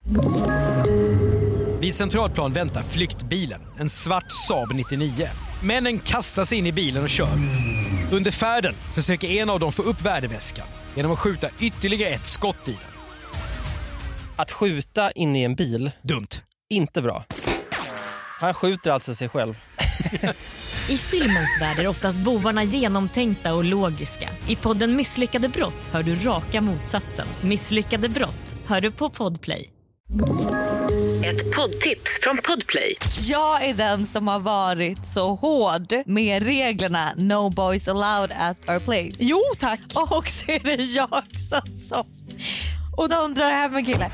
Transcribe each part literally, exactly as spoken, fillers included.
Vid Centralplan väntar flyktbilen, en svart Saab nittionio. Männen kastar sig in i bilen och kör. Under färden försöker en av dem få upp värdeväskan genom att skjuta ytterligare ett skott i den. Att skjuta in i en bil, dumt. Inte bra. Han skjuter alltså sig själv. I filmens värld är oftast bovarna genomtänkta och logiska. I podden Misslyckade brott hör du raka motsatsen. Misslyckade brott hör du på Podplay. Ett poddtips från Podplay. Jag är den som har varit så hård med reglerna No boys allowed at our place. Jo, tack. Och så är det jag som och de drar hem en kille.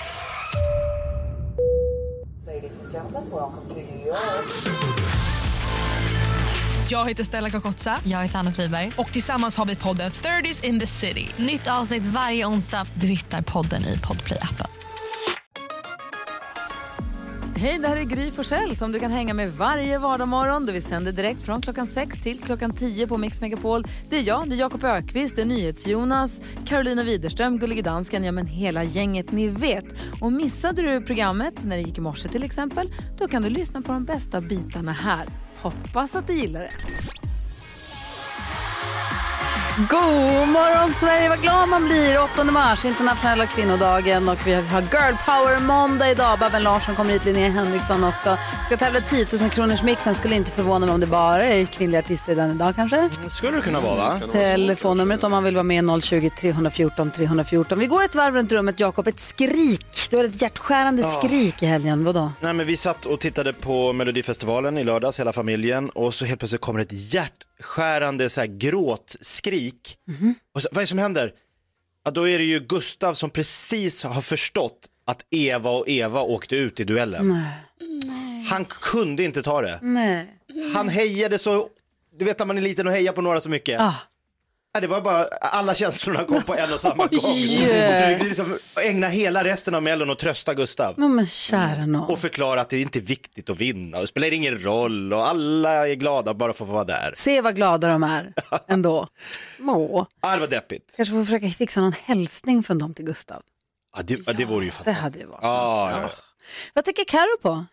Jag heter Stella Kakotsa. Jag heter Anna Friberg. Och tillsammans har vi podden thirties in the city. Nytt avsnitt varje onsdag. Du hittar podden i Podplay-appen. Hej, det här är Gry Forssell som du kan hänga med varje vardagsmorgon. Vi sänder direkt från klockan sex till klockan tio på Mix Megapol. Det är jag, det är Jakob Ökvist, det är NyhetsJonas, Carolina Widerström, Gullige Dansken, ja men hela gänget ni vet. Och missade du programmet när det gick i morse till exempel, då kan du lyssna på de bästa bitarna här. Hoppas att du gillar det. God morgon Sverige, vad glad man blir. åttonde mars, internationella kvinnodagen. Och vi har Girl Power måndag idag. Babben Larsson kommer hit, Linnea Henriksson också. Ska tävla tio tusen kronors mixen. Skulle inte förvåna mig om det bara är kvinnliga artister den idag kanske. Skulle det kunna vara, va? Telefonnumret om man vill vara med noll tjugo, tre fjorton, tre fjorton. Vi går ett varv runt rummet, Jakob. Ett skrik. Du har ett hjärtskärande oh. skrik i helgen. Vadå? Nej, men vi satt och tittade på Melodifestivalen i lördags, hela familjen. Och så helt plötsligt kommer ett hjärtskärande så här gråtskrik. Mm-hmm. Och så, vad är det som händer? Ja, då är det ju Gustav som precis har förstått att Eva och Eva åkte ut i duellen. Nej. Han kunde inte ta det. Nej. Han hejade så, du vet när man är liten och hejar på några så mycket. Ah. Ja, det var bara, alla känslorna kom på en och samma gång. Yeah. Så vi liksom ägna hela resten av Mellon och trösta Gustav. No, men kära någon. Och förklara att det inte är viktigt att vinna. Och det spelar ingen roll. Och alla är glada bara för att få vara där. Se vad glada de är ändå. Må. Ja, det var deppigt. Kanske får försöka fixa någon hälsning från dem till Gustav. Ja, det, ja, det vore ju fantastiskt. Det hade ju varit. Ja, ja. Vad tycker Karo på?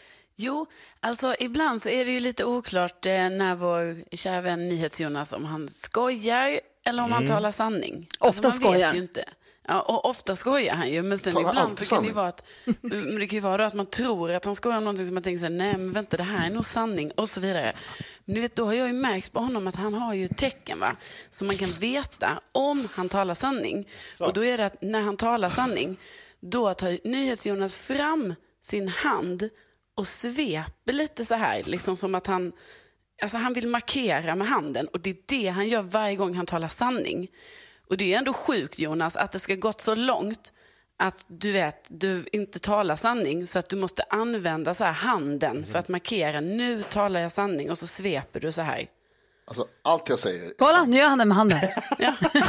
Jo, alltså ibland så är det ju lite oklart eh, när vår kära vän NyhetsJonas om han skojar eller om mm. han talar sanning. Ofta alltså, man skojar. vet ju inte. Ja, och ofta skojar han ju, men sen talar ibland så kan det ju vara att, men det kan ju vara då att man tror att han skojar om någonting som man tänker så här, nej men vänta, det här är nog sanning och så vidare. Men du vet, då har jag ju märkt på honom att han har ju tecken, va, så man kan veta om han talar sanning. Så. Och då är det att när han talar sanning, då tar NyhetsJonas fram sin hand och sveper lite så här, liksom som att han, alltså han vill markera med handen, och det är det han gör varje gång han talar sanning. Och det är ändå sjukt, Jonas, att det ska gått så långt att du vet, du inte talar sanning, så att du måste använda så här handen mm. för att markera, nu talar jag sanning, och så sveper du så här. Alltså allt jag säger. Kolla, nu gör han det med handen. Ja.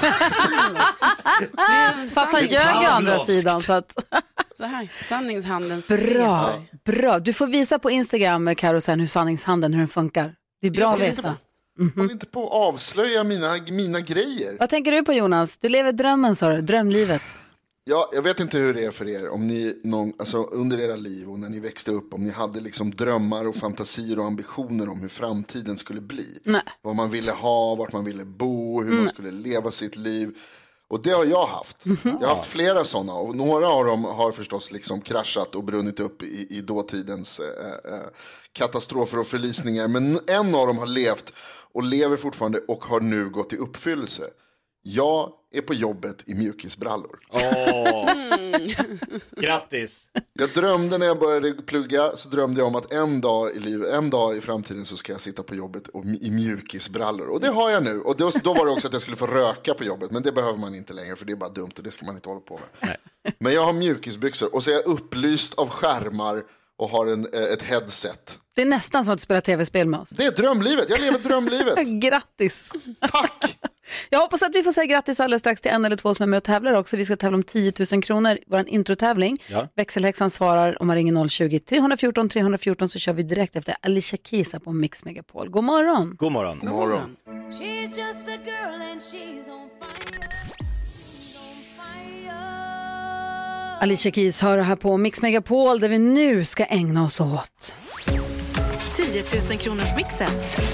Fast han ljög ju andra sidan så att så här, sanningshanden. Bra, bra. Du får visa på Instagram, Karo, sen hur sanningshanden, hur den funkar. Det är bra att veta. Mm-hmm. Håll inte på att avslöja mina, mina grejer. Vad tänker du på, Jonas? Du lever drömmen, sa du, drömlivet. Ja, jag vet inte hur det är för er, om ni någon, alltså, under era liv och när ni växte upp, om ni hade liksom drömmar och fantasier och ambitioner om hur framtiden skulle bli. Nej. Vad man ville ha, vart man ville bo, hur mm. man skulle leva sitt liv. Och det har jag haft. Mm-hmm. Jag har haft flera sådana, och några av dem har förstås liksom kraschat och brunnit upp i, i dåtidens äh, äh, katastrofer och förlisningar. Men en av dem har levt och lever fortfarande och har nu gått i uppfyllelse. Jag är på jobbet i mjukisbrallor. Åh, mm. Grattis! Jag drömde när jag började plugga, så drömde jag om att en dag i livet, en dag i framtiden så ska jag sitta på jobbet och, i mjukisbrallor. Och det har jag nu. Och då, då var det också att jag skulle få röka på jobbet. Men det behöver man inte längre, för det är bara dumt och det ska man inte hålla på med. Nej. Men jag har mjukisbyxor och så är jag upplyst av skärmar och har en, ett headset. Det är nästan som att spela tv-spel med oss. Det är drömlivet, jag lever drömlivet. Grattis. Tack. Jag hoppas att vi får säga grattis alldeles strax till en eller två som är med och tävlar också. Vi ska tävla om tio tusen kronor, vår introtävling. Ja. Växelhäxan svarar om man ringer noll tjugo, tre fjorton, tre fjorton, så kör vi direkt efter Alicia Keys på Mix Megapol. God morgon. God morgon. God morgon. She's just a girl and she's on fire. She's on fire. Alicia Keys hör här på Mix Megapol där vi nu ska ägna oss åt tio tusen kronors mixen.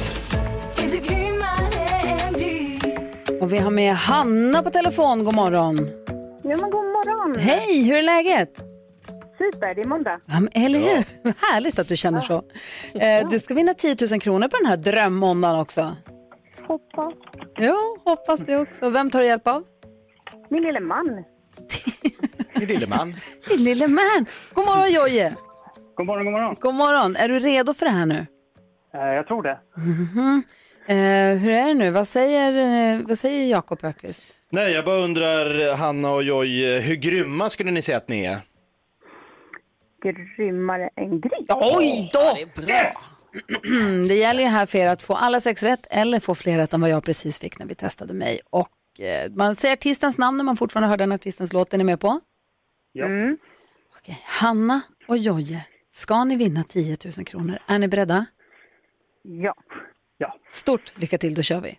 Och vi har med Hanna på telefon. God morgon. Ja, men god morgon. Hej, hur är läget? Super, det är måndag. Ja, men, eller hur? Ja. Härligt att du känner så. Eh, du ska vinna tio tusen kronor på den här drömmåndagen också. Hoppas. Ja, hoppas det också. Vem tar du hjälp av? Min lille man. Min lille man. Min lille man. God morgon, Jojje. God morgon, god morgon. God morgon. Är du redo för det här nu? Eh, jag tror det. Mm-hmm. Eh, hur är det nu? Vad säger, eh, vad säger Jakob Ökvist? Nej, jag bara undrar, Hanna och Joy, hur grymma skulle ni säga att ni är? Grymmare än gris. Oj då! Ja, det är bra. Yes! Det gäller ju här för er att få alla sex rätt eller få fler rätt än vad jag precis fick när vi testade mig. Och eh, man säger artistens namn när man fortfarande hör den artistens låt. Är ni med på? Ja. Mm. Okej, Hanna och Jojje, ska ni vinna tio tusen kronor? Är ni beredda? Ja. Ja. Stort lycka till, då kör vi.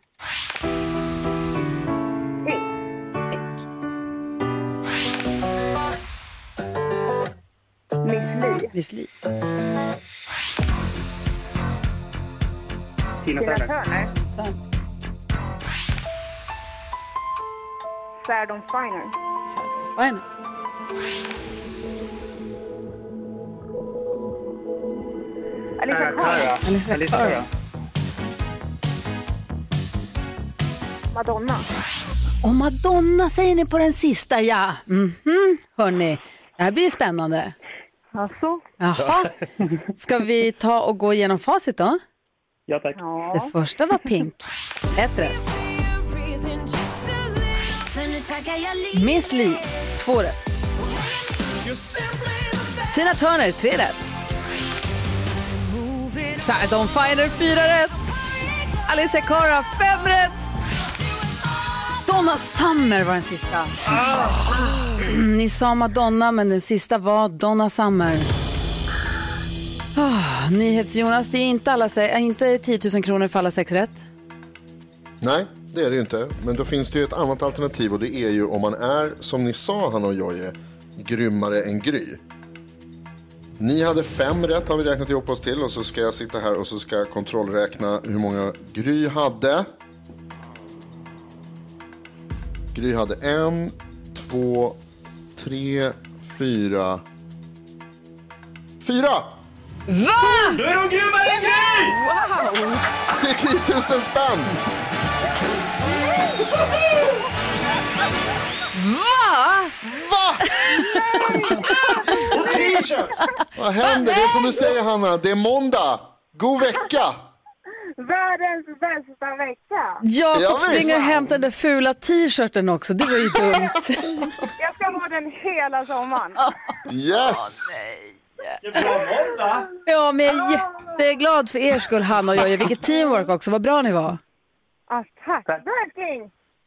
Miss Li. Tina Tina Turner. Turner. Sardon Finer. Fine. Alicia Eh, Cara. Cara. Alicia Alicia Cara. Cara. Madonna. Och Madonna säger ni på den sista, ja. Mhm, hörni. Det här blir spännande. Alltså? Jaha. Ska vi ta och gå igenom facit då? Ja, tack. Ja. Det första var Pink. Ett rätt. Miss Li. Två rätt. Tina Turner. Tre rätt. Sardon Finer. Fyra rätt. Alicia Cara. Fem rätt. Donna Summer var den sista. Mm, ni sa Madonna, men den sista var Donna Summer. Oh, NyhetsJonas, det är inte, alla, inte tio tusen kronor för alla sex rätt. Nej, det är det ju inte. Men då finns det ju ett annat alternativ och det är ju om man är, som ni sa, Hanna och Jojje, grymmare än Gry. Ni hade fem rätt har vi räknat ihop oss till och så ska jag sitta här och så ska jag kontrollräkna hur många Gry hade. Gry hade en, två, tre, fyra, fyra! Va? Då är de grymmare än Gry! Wow! Det är tio tusen spänn! Va? Va? Och t-shirt! Vad händer? Det är som du säger, Hanna. Det är måndag. God vecka! Världens bästa vecka. Jakob Ja, visst. springer och hämtar den där fula t-shirten också. Det var ju dumt. Jag ska ha den hela sommaren. Yes! Det är bra måndag! Ja, men jag är jätteglad för er skull, Hanna och jag. Vilket teamwork också. Vad bra ni var. Ah, tack. Verkligen.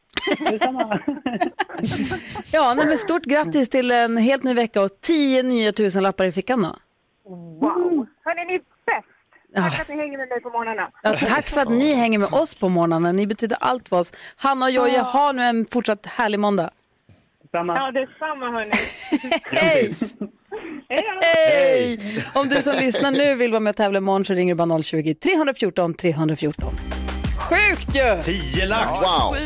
Ja, nej, men stort grattis till en helt ny vecka och tio nya tusen lappar i fickan då. Wow. Hörrni, ni är bäst. Tack Ja. att ni hänger med mig på morgnarna. Ja, tack för att ni hänger med oss på morgonen. Ni betyder allt för oss. Hanna och Jojje, ha nu en fortsatt härlig måndag. Samma. Ja, det är samma, hörni. Hej! Hej! Om du som lyssnar nu vill vara med och tävla imorgon så ringer du bara noll tjugo, tre fjorton, tre fjorton. Sjukt ju! Tio lax! Wow!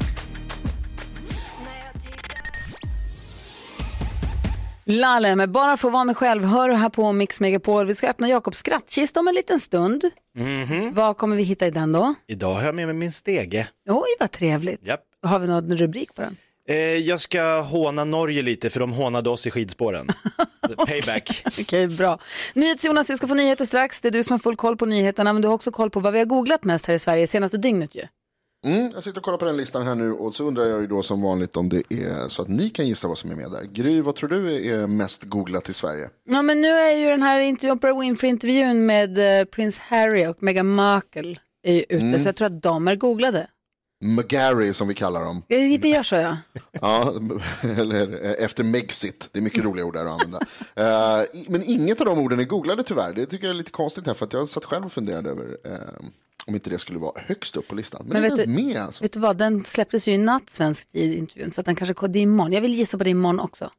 Lalle, men bara för att vara mig själv, hör du här på Mix Megapol. Vi ska öppna Jakobs skrattkista om en liten stund. Mm-hmm. Vad kommer vi hitta i den då? Idag har jag med mig min stege. Oj, vad trevligt. Japp. Har vi någon rubrik på den? Eh, jag ska håna Norge lite för de hånade oss i skidspåren. Payback. Okej, bra. NyhetsJonas, vi ska få nyheter strax. Det är du som har full koll på nyheterna, men du har också koll på vad vi har googlat mest här i Sverige senaste dygnet ju. Mm, jag sitter och kollar på den listan här nu och så undrar jag ju då som vanligt om det är så att ni kan gissa vad som är med där. Gry, vad tror du är mest googlat i Sverige? Ja, men nu är ju den här intervjun, Oprah Winfrey-intervjun med uh, Prince Harry och Meghan Markle är ju ute, mm. så jag tror att de är googlade. McGarry som vi kallar dem. Vi gör så, ja. Ja, eller efter Megxit. Det är mycket roliga ord där att använda. uh, men inget av de orden är googlade tyvärr. Det tycker jag är lite konstigt här för att jag satt själv och funderade över uh, om inte det skulle vara högst upp på listan. Men, men det är inte ens med alltså. Vet du vad, den släpptes ju i natt svensk i intervjun så att den kanske det är imorgon. Jag vill gissa på det imorgon också.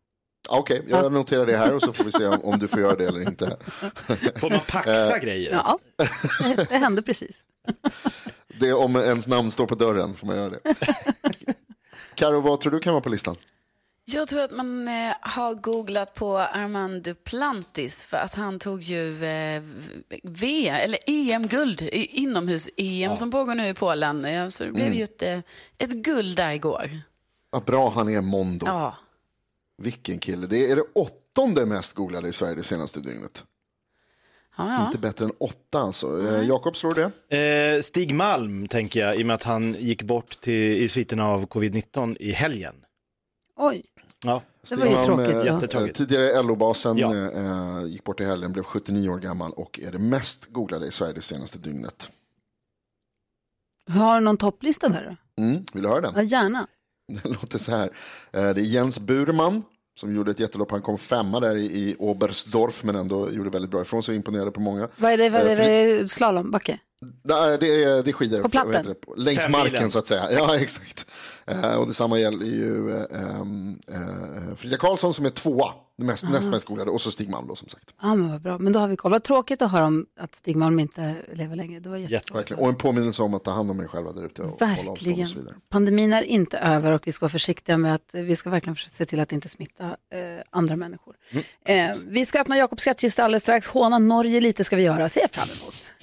Okej, okay, jag noterar det här och så får vi se om, om du får göra det eller inte. Får man paxa grejer? Ja, det hände precis. Det är om ens namn står på dörren får man göra det. Karo, vad tror du kan vara på listan? Jag tror att man eh, har googlat på Armand Duplantis för att han tog ju eh, V eller E M-guld, inomhus-E M ja. som pågår nu i Polen. Ja, så det blev mm. ju ett, ett guld där igår. Vad bra han är, Mondo. Ja. Vilken kille. Det är det åttonde mest googlade i Sverige det senaste dygnet. Ja, ja. Inte bättre än åtta alltså. Mm. Jakob, slår det? Eh, Stig Malm tänker jag, i och med att han gick bort till, i sviterna av covid nitton i helgen. Oj. Ja. Det var ju tråkigt. Jättetråkigt. Tidigare L O-basen ja. äh, gick bort i helgen, blev sjuttionio år gammal och är det mest googlade i Sverige det senaste dygnet. Har du någon topplista där då? Mm, vill du höra den? Ja, gärna. Det låter så här. Det är Jens Burman som gjorde ett jättelopp. Han kom femma där i Oberstdorf men ändå gjorde väldigt bra ifrån sig och imponerade på många. Vad är det? Vad är det? Vad är det? Slalombacke? Nej, det är, det är skidor. På platten? Längs Fem marken milen. Så att säga. Ja, exakt. Uh, och detsamma gäller ju uh, um, uh, Frida Karlsson som är tvåa. Mest, näst mest skolade. Och så Stig Malm då som sagt. Ja, ah, men vad bra. Men då har vi koll. Vad tråkigt att höra om att Stig Malm inte lever längre. Det var jättetråkigt. Och en påminnelse om att ta hand om er själva där ute. Och verkligen. Och så vidare. Pandemin är inte över och vi ska vara försiktiga med att vi ska verkligen se till att inte smitta eh, andra människor. Mm, eh, vi ska öppna Jakobs skattkista alldeles strax. Håna Norge lite ska vi göra. Se fram emot.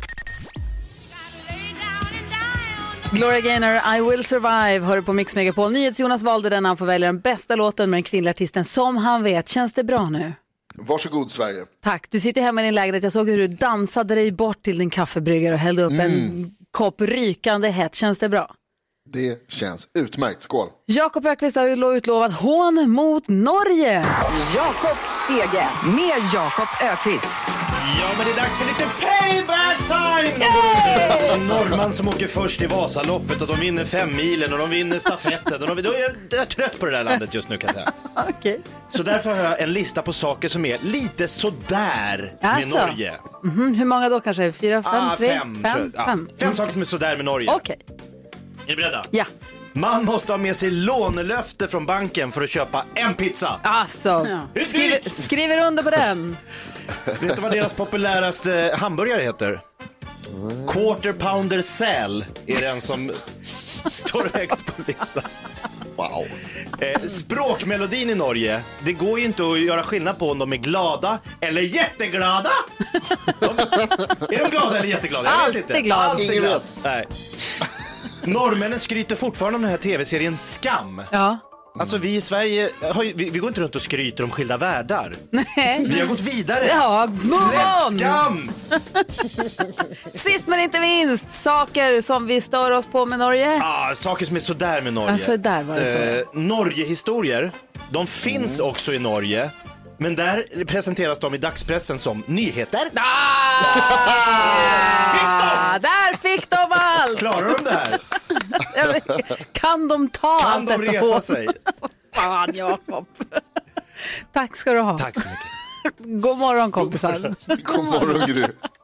Gloria Gaynor, I Will Survive, hör på Mix Megapol. NyhetsJonas valde den, han får välja den bästa låten med den kvinnliga artisten som han vet. Känns det bra nu? Varsågod Sverige. Tack, du sitter hemma i din lägenhet. Jag såg hur du dansade dig bort till din kaffebryggare och hällde upp mm. en kopp rykande hett. Känns det bra? Det känns utmärkt. Skål. Jakob Ökvist har ju utlovat hån mot Norge. Jakob Stege med Jakob Ökvist. Ja, men det är dags för lite payback time! Yay! Norrman som åker först i Vasaloppet och de vinner fem milen och de vinner stafetten. Och de, då är jag, jag är trött på det där landet just nu kan jag säga. Okay. Så därför har jag en lista på saker som är lite sådär med alltså. Norge. Mm-hmm. Hur många då kanske? Fyra, fem, ah, tre? Fem, fem, ja. fem. fem saker som är sådär med Norge. Okej. Okay. Är ni beredda? Ja. Man måste ha med sig lånelöfte från banken för att köpa en pizza. Alltså, ja. skriver, skriver under på den. Vet du vad deras populäraste hamburgare heter? Quarter pounder säl är den som står högst på listan. Wow. Eh, språkmelodin i Norge, det går ju inte att göra skillnad på om de är glada eller jätteglada. De, är de glada eller jätteglada? Jag vet inte. Alltid glad. Alltid glad. Nej. Norrmännen skryter fortfarande om den här tv-serien Skam. Ja. Alltså vi i Sverige, har ju, vi, vi går inte runt och skryter om skilda världar. Nej. Vi har gått vidare. Ja, släpp Skam! Sist men inte minst, saker som vi stör oss på med Norge. Ja, ah, saker som är sådär med Norge. Alltså där var det så. Eh, Norge-historier, de finns mm. också i Norge. Men där presenteras de i dagspressen som nyheter. Ah! Fick de! Där fick de allt! Klarar de det här? Kan de ta kan allt de detta resa på? sig? Fan, Jakob. Tack ska du ha. Tack så mycket. God morgon, kompisar. God morgon, Gry.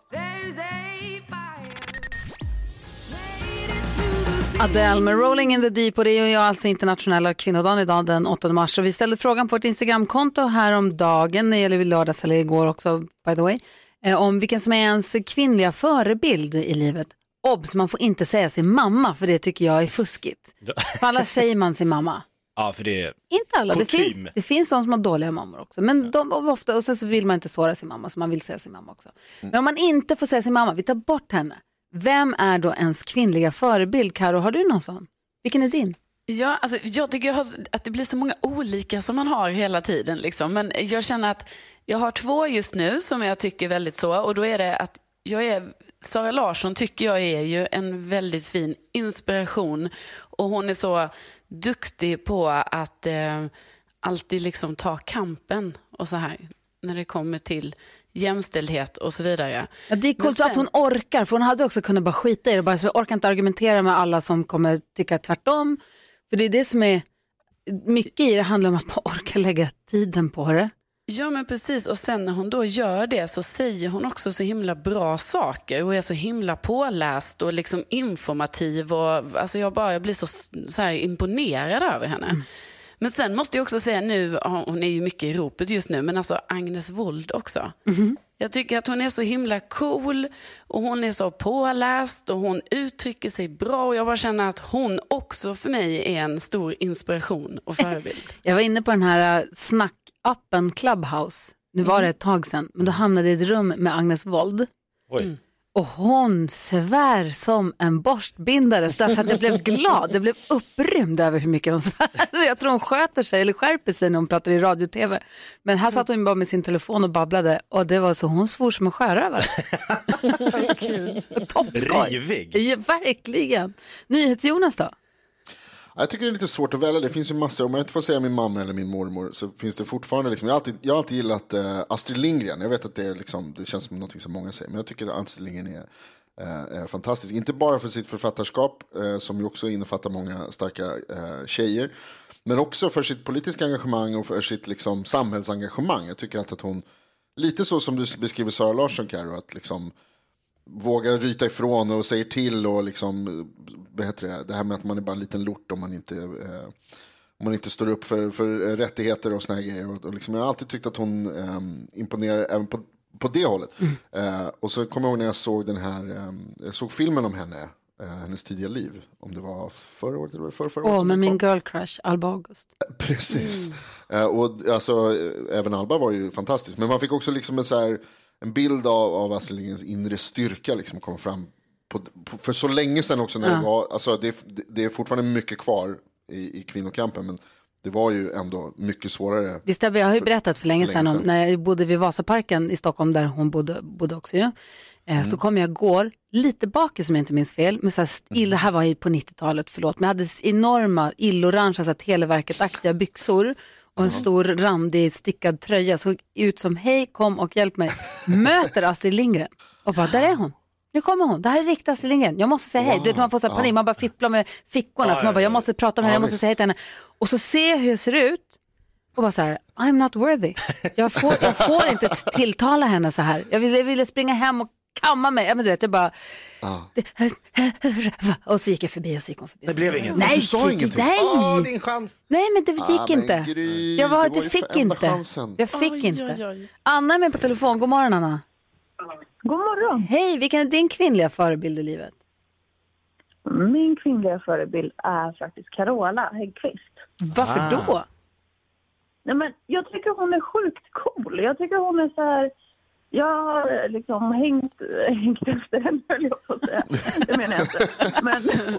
Adele med Rolling in the Deep, och det är ju alltså internationella kvinnodagen idag den åttonde mars. Och vi ställde frågan på ett Instagramkonto här om dagen, det gäller lördags eller igår också by the way, eh, om vilken som är ens kvinnliga förebild i livet. Obs, man får inte säga sin mamma, för det tycker jag är fuskigt. För alla säger man sin mamma. Ja, för det är inte alla. Det, fin- det finns de som har dåliga mammor också. Men de ofta, och sen så vill man inte såra sin mamma, så man vill säga sin mamma också. Mm. Men om man inte får säga sin mamma, vi tar bort henne. Vem är då ens kvinnliga förebild? Karo, har du någon sån? Vilken är din? Ja, alltså, jag tycker jag har, att det blir så många olika som man har hela tiden. Liksom. Men jag känner att jag har två just nu som jag tycker väldigt så. Och då är det att jag är, Sara Larsson tycker jag är ju en väldigt fin inspiration. Och hon är så duktig på att eh, alltid liksom ta kampen och så här. När det kommer till jämställdhet och så vidare. Ja, det är coolt sen... att hon orkar, för hon hade också kunnat bara skita i det. Bara, så jag orkar inte argumentera med alla som kommer tycka tvärtom. För det är det som är mycket i det, handlar om att bara orka lägga tiden på det. Ja, men precis. Och sen när hon då gör det så säger hon också så himla bra saker och är så himla påläst och liksom informativ. Och, alltså jag, bara, jag blir så, så här imponerad över henne. Mm. Men sen måste jag också säga nu, hon är ju mycket i ropet just nu, men alltså Agnes Wold också. Mm-hmm. Jag tycker att hon är så himla cool och hon är så påläst och hon uttrycker sig bra och jag bara känner att hon också för mig är en stor inspiration och förebild. Jag var inne på den här snackappen Clubhouse. Nu var det ett tag sedan, men då hamnade jag i ett rum med Agnes Wold. Oj. Mm. Och hon svär som en borstbindare så att jag blev glad. Jag blev upprymd över hur mycket hon svär. Jag tror hon sköter sig eller skärper sig när hon pratar i radio och tv. Men här satt hon bara med sin telefon och babblade. Och det var så hon svor som en sjörövare. Toppskoj. Rivig. Ja, verkligen. NyhetsJonas då? Jag tycker det är lite svårt att välja. Det finns ju massor. Om jag inte får säga min mamma eller min mormor så finns det fortfarande liksom, jag har alltid, jag har alltid gillat uh, Astrid Lindgren. Jag vet att det, är liksom, det känns som något som många säger. Men jag tycker att Astrid Lindgren är, uh, är fantastisk. Inte bara för sitt författarskap uh, som ju också innefattar många starka uh, tjejer. Men också för sitt politiska engagemang och för sitt liksom, samhällsengagemang. Jag tycker alltid att hon, lite så som du beskriver Sara Larsson, Karo, att liksom vågar ryta ifrån och säger till och liksom, vad heter det, det här med att man är bara en liten lort om man inte, eh, om man inte står upp för, för rättigheter och såna här grejer. Och, och liksom, jag har alltid tyckt att hon eh, imponerar även på, på det hållet. Mm. Eh, och så kommer jag ihåg när jag såg den här, eh, jag såg filmen om henne, eh, hennes tidiga liv, om det var förra året eller förra, förra året. Åh, med min girl crush, Alba August. Precis. Mm. Eh, och alltså, även Alba var ju fantastisk. Men man fick också liksom en så här, en bild av, av Astrid Lindgrens inre styrka liksom komma fram på, på, för så länge sedan också när ja. det var, alltså det, det är fortfarande mycket kvar i, i kvinnokampen, men det var ju ändå mycket svårare. Visst, jag har ju berättat för länge, för länge sedan, om, när jag bodde vid Vasaparken i Stockholm där hon bodde, bodde också ju. Eh, mm. Så kom jag går lite bak, som jag inte minns fel, men så här still, det här var på nittiotalet, förlåt, men jag hade enorma illorangea Televerket-aktiga byxor och en stor randig stickad tröja, såg ut som hej, kom och hjälp mig. Möter Astrid Lindgren och bara, där är hon. Nu kommer hon. Det här är riktigt Astrid Lindgren. Jag måste säga hej. Du vet, man får så här panik, man bara fipplar med fickorna ja, för man bara, jag måste prata med henne, jag måste säga hej till henne. Och så ser jag hur jag ser ut och bara så här, I'm not worthy. Jag får, jag får inte tilltala henne så här. Jag ville, jag ville springa hem och kamma mig. Ja, men du vet, jag bara ah. och så gick jag förbi och så gick hon förbi. Det blev inget. Nej, inget. nej. Oh, din chans. Nej, men det gick ah, inte. Gry, jag var, var det fick inte. Chansen. Jag fick oj, inte. oj, oj. Anna är med på telefon. God morgon, Anna. God morgon. Hej, vilken är din kvinnliga förebild i livet? Min kvinnliga förebild är faktiskt Carola Häggkvist. Varför ah. då? Nej, men jag tycker hon är sjukt cool. Jag tycker hon är så här... Jag har liksom hängt, hängt efter henne, höll jag på att säga. Det menar jag inte. Men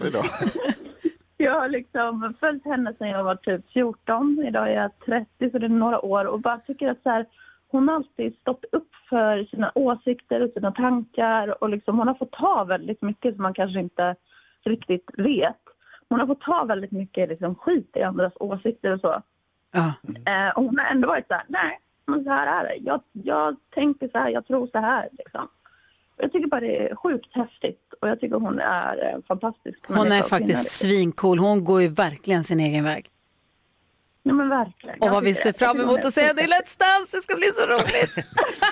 jag har liksom följt henne sedan jag var typ fjorton. Idag är jag trettio, så det är några år. Och bara tycker att så här, hon har alltid stått upp för sina åsikter och sina tankar. Och liksom, hon har fått ta väldigt mycket som man kanske inte riktigt vet. Hon har fått ta väldigt mycket liksom, skit i andras åsikter och så. Ja. Eh, och hon har ändå varit så här, nej. Men så här är det. Jag, jag tänker så här, jag tror så här. Liksom. Jag tycker bara det är sjukt häftigt. Och jag tycker hon är eh, fantastisk. Hon är faktiskt svincool. Hon går ju verkligen sin egen väg. Ja, men verkligen. Och vad vi ser fram emot att se det i Let's Dance. Det ska bli så roligt.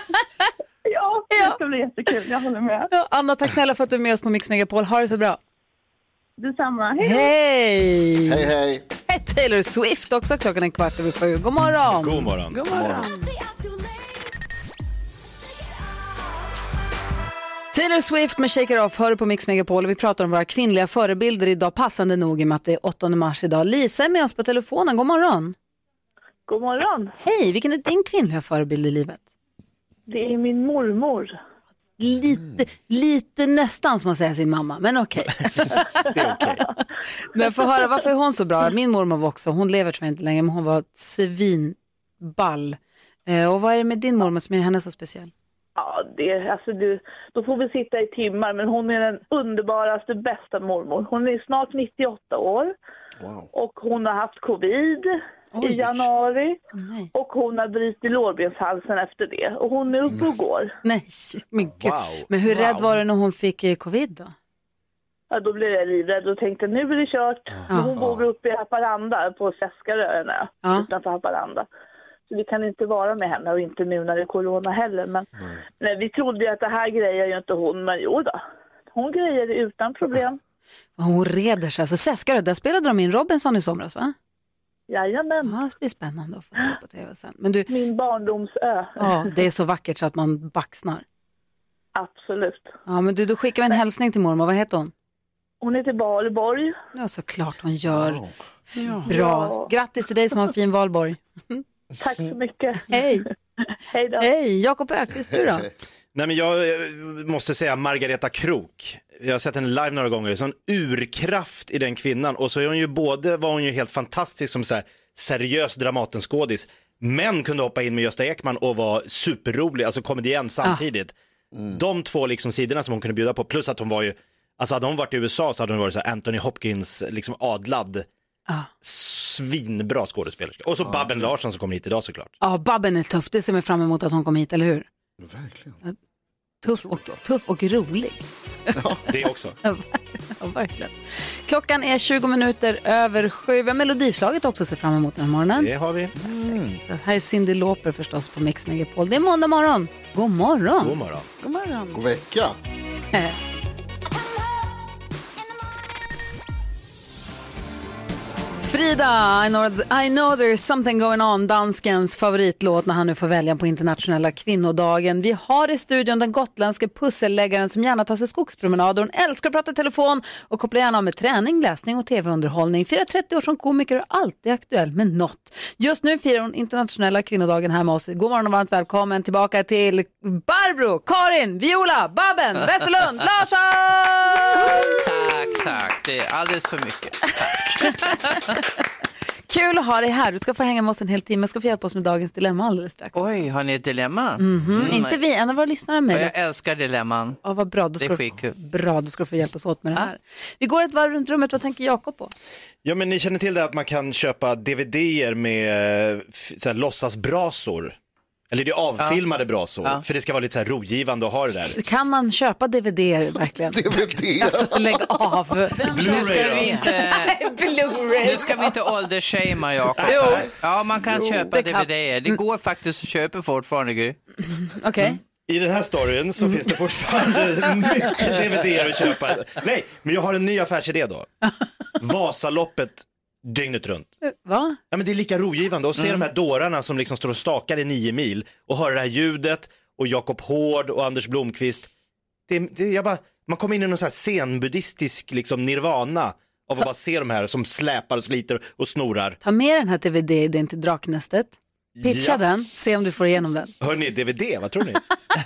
ja, det ska bli jättekul. Jag håller med. Ja, Anna, tack snälla för att du är med oss på Mix Megapol. Ha det så bra. Detsamma. Hej! Hej! Hej, hej! Hej, Taylor Swift också. Klockan är kvart över sju. God morgon! God morgon! God morgon! Taylor Swift med Shake It Off hör på Mix Megapol och vi pratar om våra kvinnliga förebilder idag, passande nog i och med att det är åttonde mars idag. Lisa är med oss på telefonen, god morgon. God morgon. Hej, vilken är din kvinnliga förebild i livet? Det är min mormor. Lite, lite nästan som att säga sin mamma, men okej. Okay. Det är okej. Okay. Får höra, varför är hon så bra? Min mormor var också, hon lever tror jag inte längre, men hon var svinball. Eh, och vad är det med din mormor som är henne så speciell? Ja, det, alltså du, då får vi sitta i timmar, men hon är den underbaraste, bästa mormor. Hon är snart nittioåtta år wow. Och hon har haft covid Oj. i januari oh, och hon har brutit lårbenshalsen efter det. Och hon är uppe och går. Nej, men gud. Wow. Men hur rädd var du när hon fick covid då? Ja, då blev jag livrädd och tänkte nu blir det kört. Ja. Hon bor uppe i Haparanda på Seskarö, ja. utanför Haparanda. Så vi kan inte vara med henne och inte nu när det är corona heller. Men mm. nej, vi trodde ju att det här grejer ju inte hon, men jo då. Hon grejer det utan problem. Hon reder sig. Alltså Seskarö, där spelade de in Robinson i somras, va? Jajamän. Ja, det blir spännande att få se på tv sen. Men du, min barndomsö. Ja, det är så vackert så att man baxnar. Absolut. Ja, men du, då skickar vi en hälsning till mormor. Vad heter hon? Hon är till Valborg. Ja, såklart hon gör. Wow. Bra. Ja. Grattis till dig som har en fin Valborg. Tack så mycket. Hej. Hej då. Hej, Jakob Öqvist, du då? Nej, men jag måste säga Margareta Krok. Jag har sett henne live några gånger. Sån urkraft i den kvinnan. Och så är hon ju både, var hon ju helt fantastisk som så här seriös Dramatenskådis. Men kunde hoppa in med Gösta Ekman och var superrolig, alltså komedienn samtidigt. Ah. Mm. De två liksom sidorna som hon kunde bjuda på. Plus att hon var ju, alltså hade hon varit i U S A så hade hon varit så här Anthony Hopkins liksom adlad. Ah. Svinbra skådespelerska. Och så ah. Babben Larsson som kommer hit idag såklart. Ja, Babben är tuff. Det ser man fram emot att hon kommer hit, eller hur? Verkligen. Tuff och, tuff och rolig. Ja, det också. Ja, verkligen. Klockan är tjugo minuter över sju. Vi har melodislaget också ser fram emot den här morgonen. Det har vi. Mm. Så här är Cyndi Lauper förstås på Mix Megapol. Det är måndag morgon. God morgon. God morgon. God morgon. God vecka. Frida, I know, I know there's something going on, danskens favoritlåt när han nu får välja på internationella kvinnodagen. Vi har i studion den gotländske pusselläggaren som gärna tar sig skogspromenader. Hon älskar att prata telefon och kopplar gärna med träning, läsning och tv-underhållning. Firar trettio år som komiker och alltid aktuell med något. Just nu firar hon internationella kvinnodagen här med oss. God morgon och varmt välkommen tillbaka till Barbro, Karin, Viola, Babben, Westerlund, Larsson! Tack, tack. Det är alldeles för mycket. Tack. Kul att ha dig här. Du ska få hänga med oss en hel timme. Jag ska få hjälpa oss med dagens dilemma alldeles strax. Oj, har ni ett dilemma? Mm-hmm. Mm. Inte vi, en av våra lyssnare med. Jag älskar dilemman. Ja, vad bra. Då ska, det är du, bra. Då ska du få hjälpa oss åt med det här. Vi går ett varv runt rummet. Vad tänker Jakob på? Ja, men ni känner till det att man kan köpa D V D-er med så här, låtsasbrasor. Eller det är avfilmade ja. brasor. Ja. För det ska vara lite så här rogivande att ha det där. Kan man köpa D V D-er verkligen? D V D? Alltså, lägg av. Nu ska vi inte, nu ska vi inte åldershama, Jakob. Ja, man kan jo, köpa D V D-er. Det går faktiskt att köpa fortfarande. Okej. Okay. Mm. I den här storyn så finns det fortfarande mycket D V D-er att köpa. Nej, men jag har en ny affärsidé då. Vasaloppet dygnet runt. Va? Ja, men det är lika rogivande att se mm. de här dårarna som liksom står och stakar i nio mil och höra det här ljudet och Jakob Hård och Anders Blomqvist. Det, det, jag bara, man kommer in i någon så här zen-buddhistisk liksom nirvana av att bara se de här som släpar och sliter och snorar. Ta med den här D V D-idén till Draknästet. Pitcha ja. den, se om du får igenom den. Hör ni D V D, vad tror ni?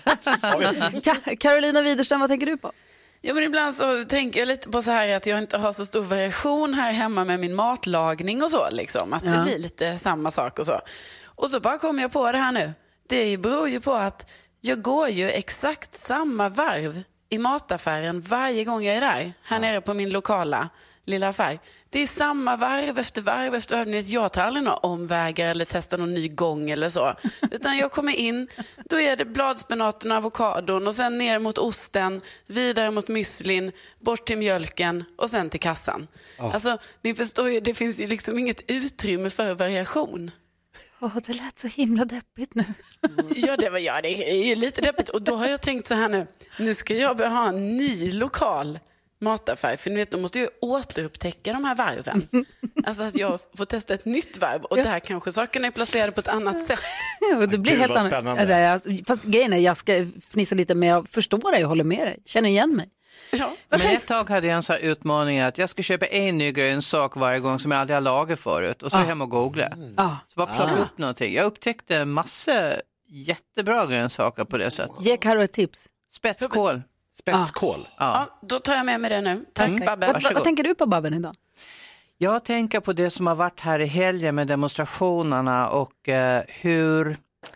Ka- Carolina Widerström, vad tänker du på? Ja, men ibland så tänker jag lite på så här att jag inte har så stor variation här hemma med min matlagning och så liksom. Att ja. det blir lite samma sak och så. Och så bara kommer jag på det här nu. Det beror ju på att jag går ju exakt samma varv i mataffären varje gång jag är där. Här nere på min lokala lilla affär. Det är samma varv efter varv efter varv. Jag tar aldrig några omvägar eller testar någon ny gång eller så. Utan jag kommer in, då är det bladspenaten och avokadon och sen ner mot osten, vidare mot müslin, bort till mjölken och sen till kassan. Oh. Alltså, ni förstår ju, det finns ju liksom inget utrymme för variation. Åh, oh, det lät så himla deppigt nu. Ja, det var ja, det är ju lite deppigt. Och då har jag tänkt så här nu, nu ska jag börja ha en ny lokal mataffär, för ni vet, de måste ju återupptäcka de här varven. Alltså att jag får testa ett nytt varv och ja. där kanske sakerna är placerade på ett annat sätt. Ja, det blir Gud, helt annat. Fast grejen är, jag ska fnissa lite, men jag förstår dig och håller med dig. Känner igen mig. Ja. Men ett tag hade jag en sån här utmaning att jag ska köpa en ny grönsak varje gång som jag aldrig har lagat förut och så ah. hem och googla. Mm. Ah. Så bara plocka ah. upp någonting. Jag upptäckte en massa jättebra grönsaker på det sättet. Ge Karo ett tips. Spetskål. Spetskål. Ja. Ja, då tar jag med mig det nu. Tack, mm. Babben. Vad, vad tänker du på, Babben, idag? Jag tänker på det som har varit här i helgen med demonstrationerna och uh, hur,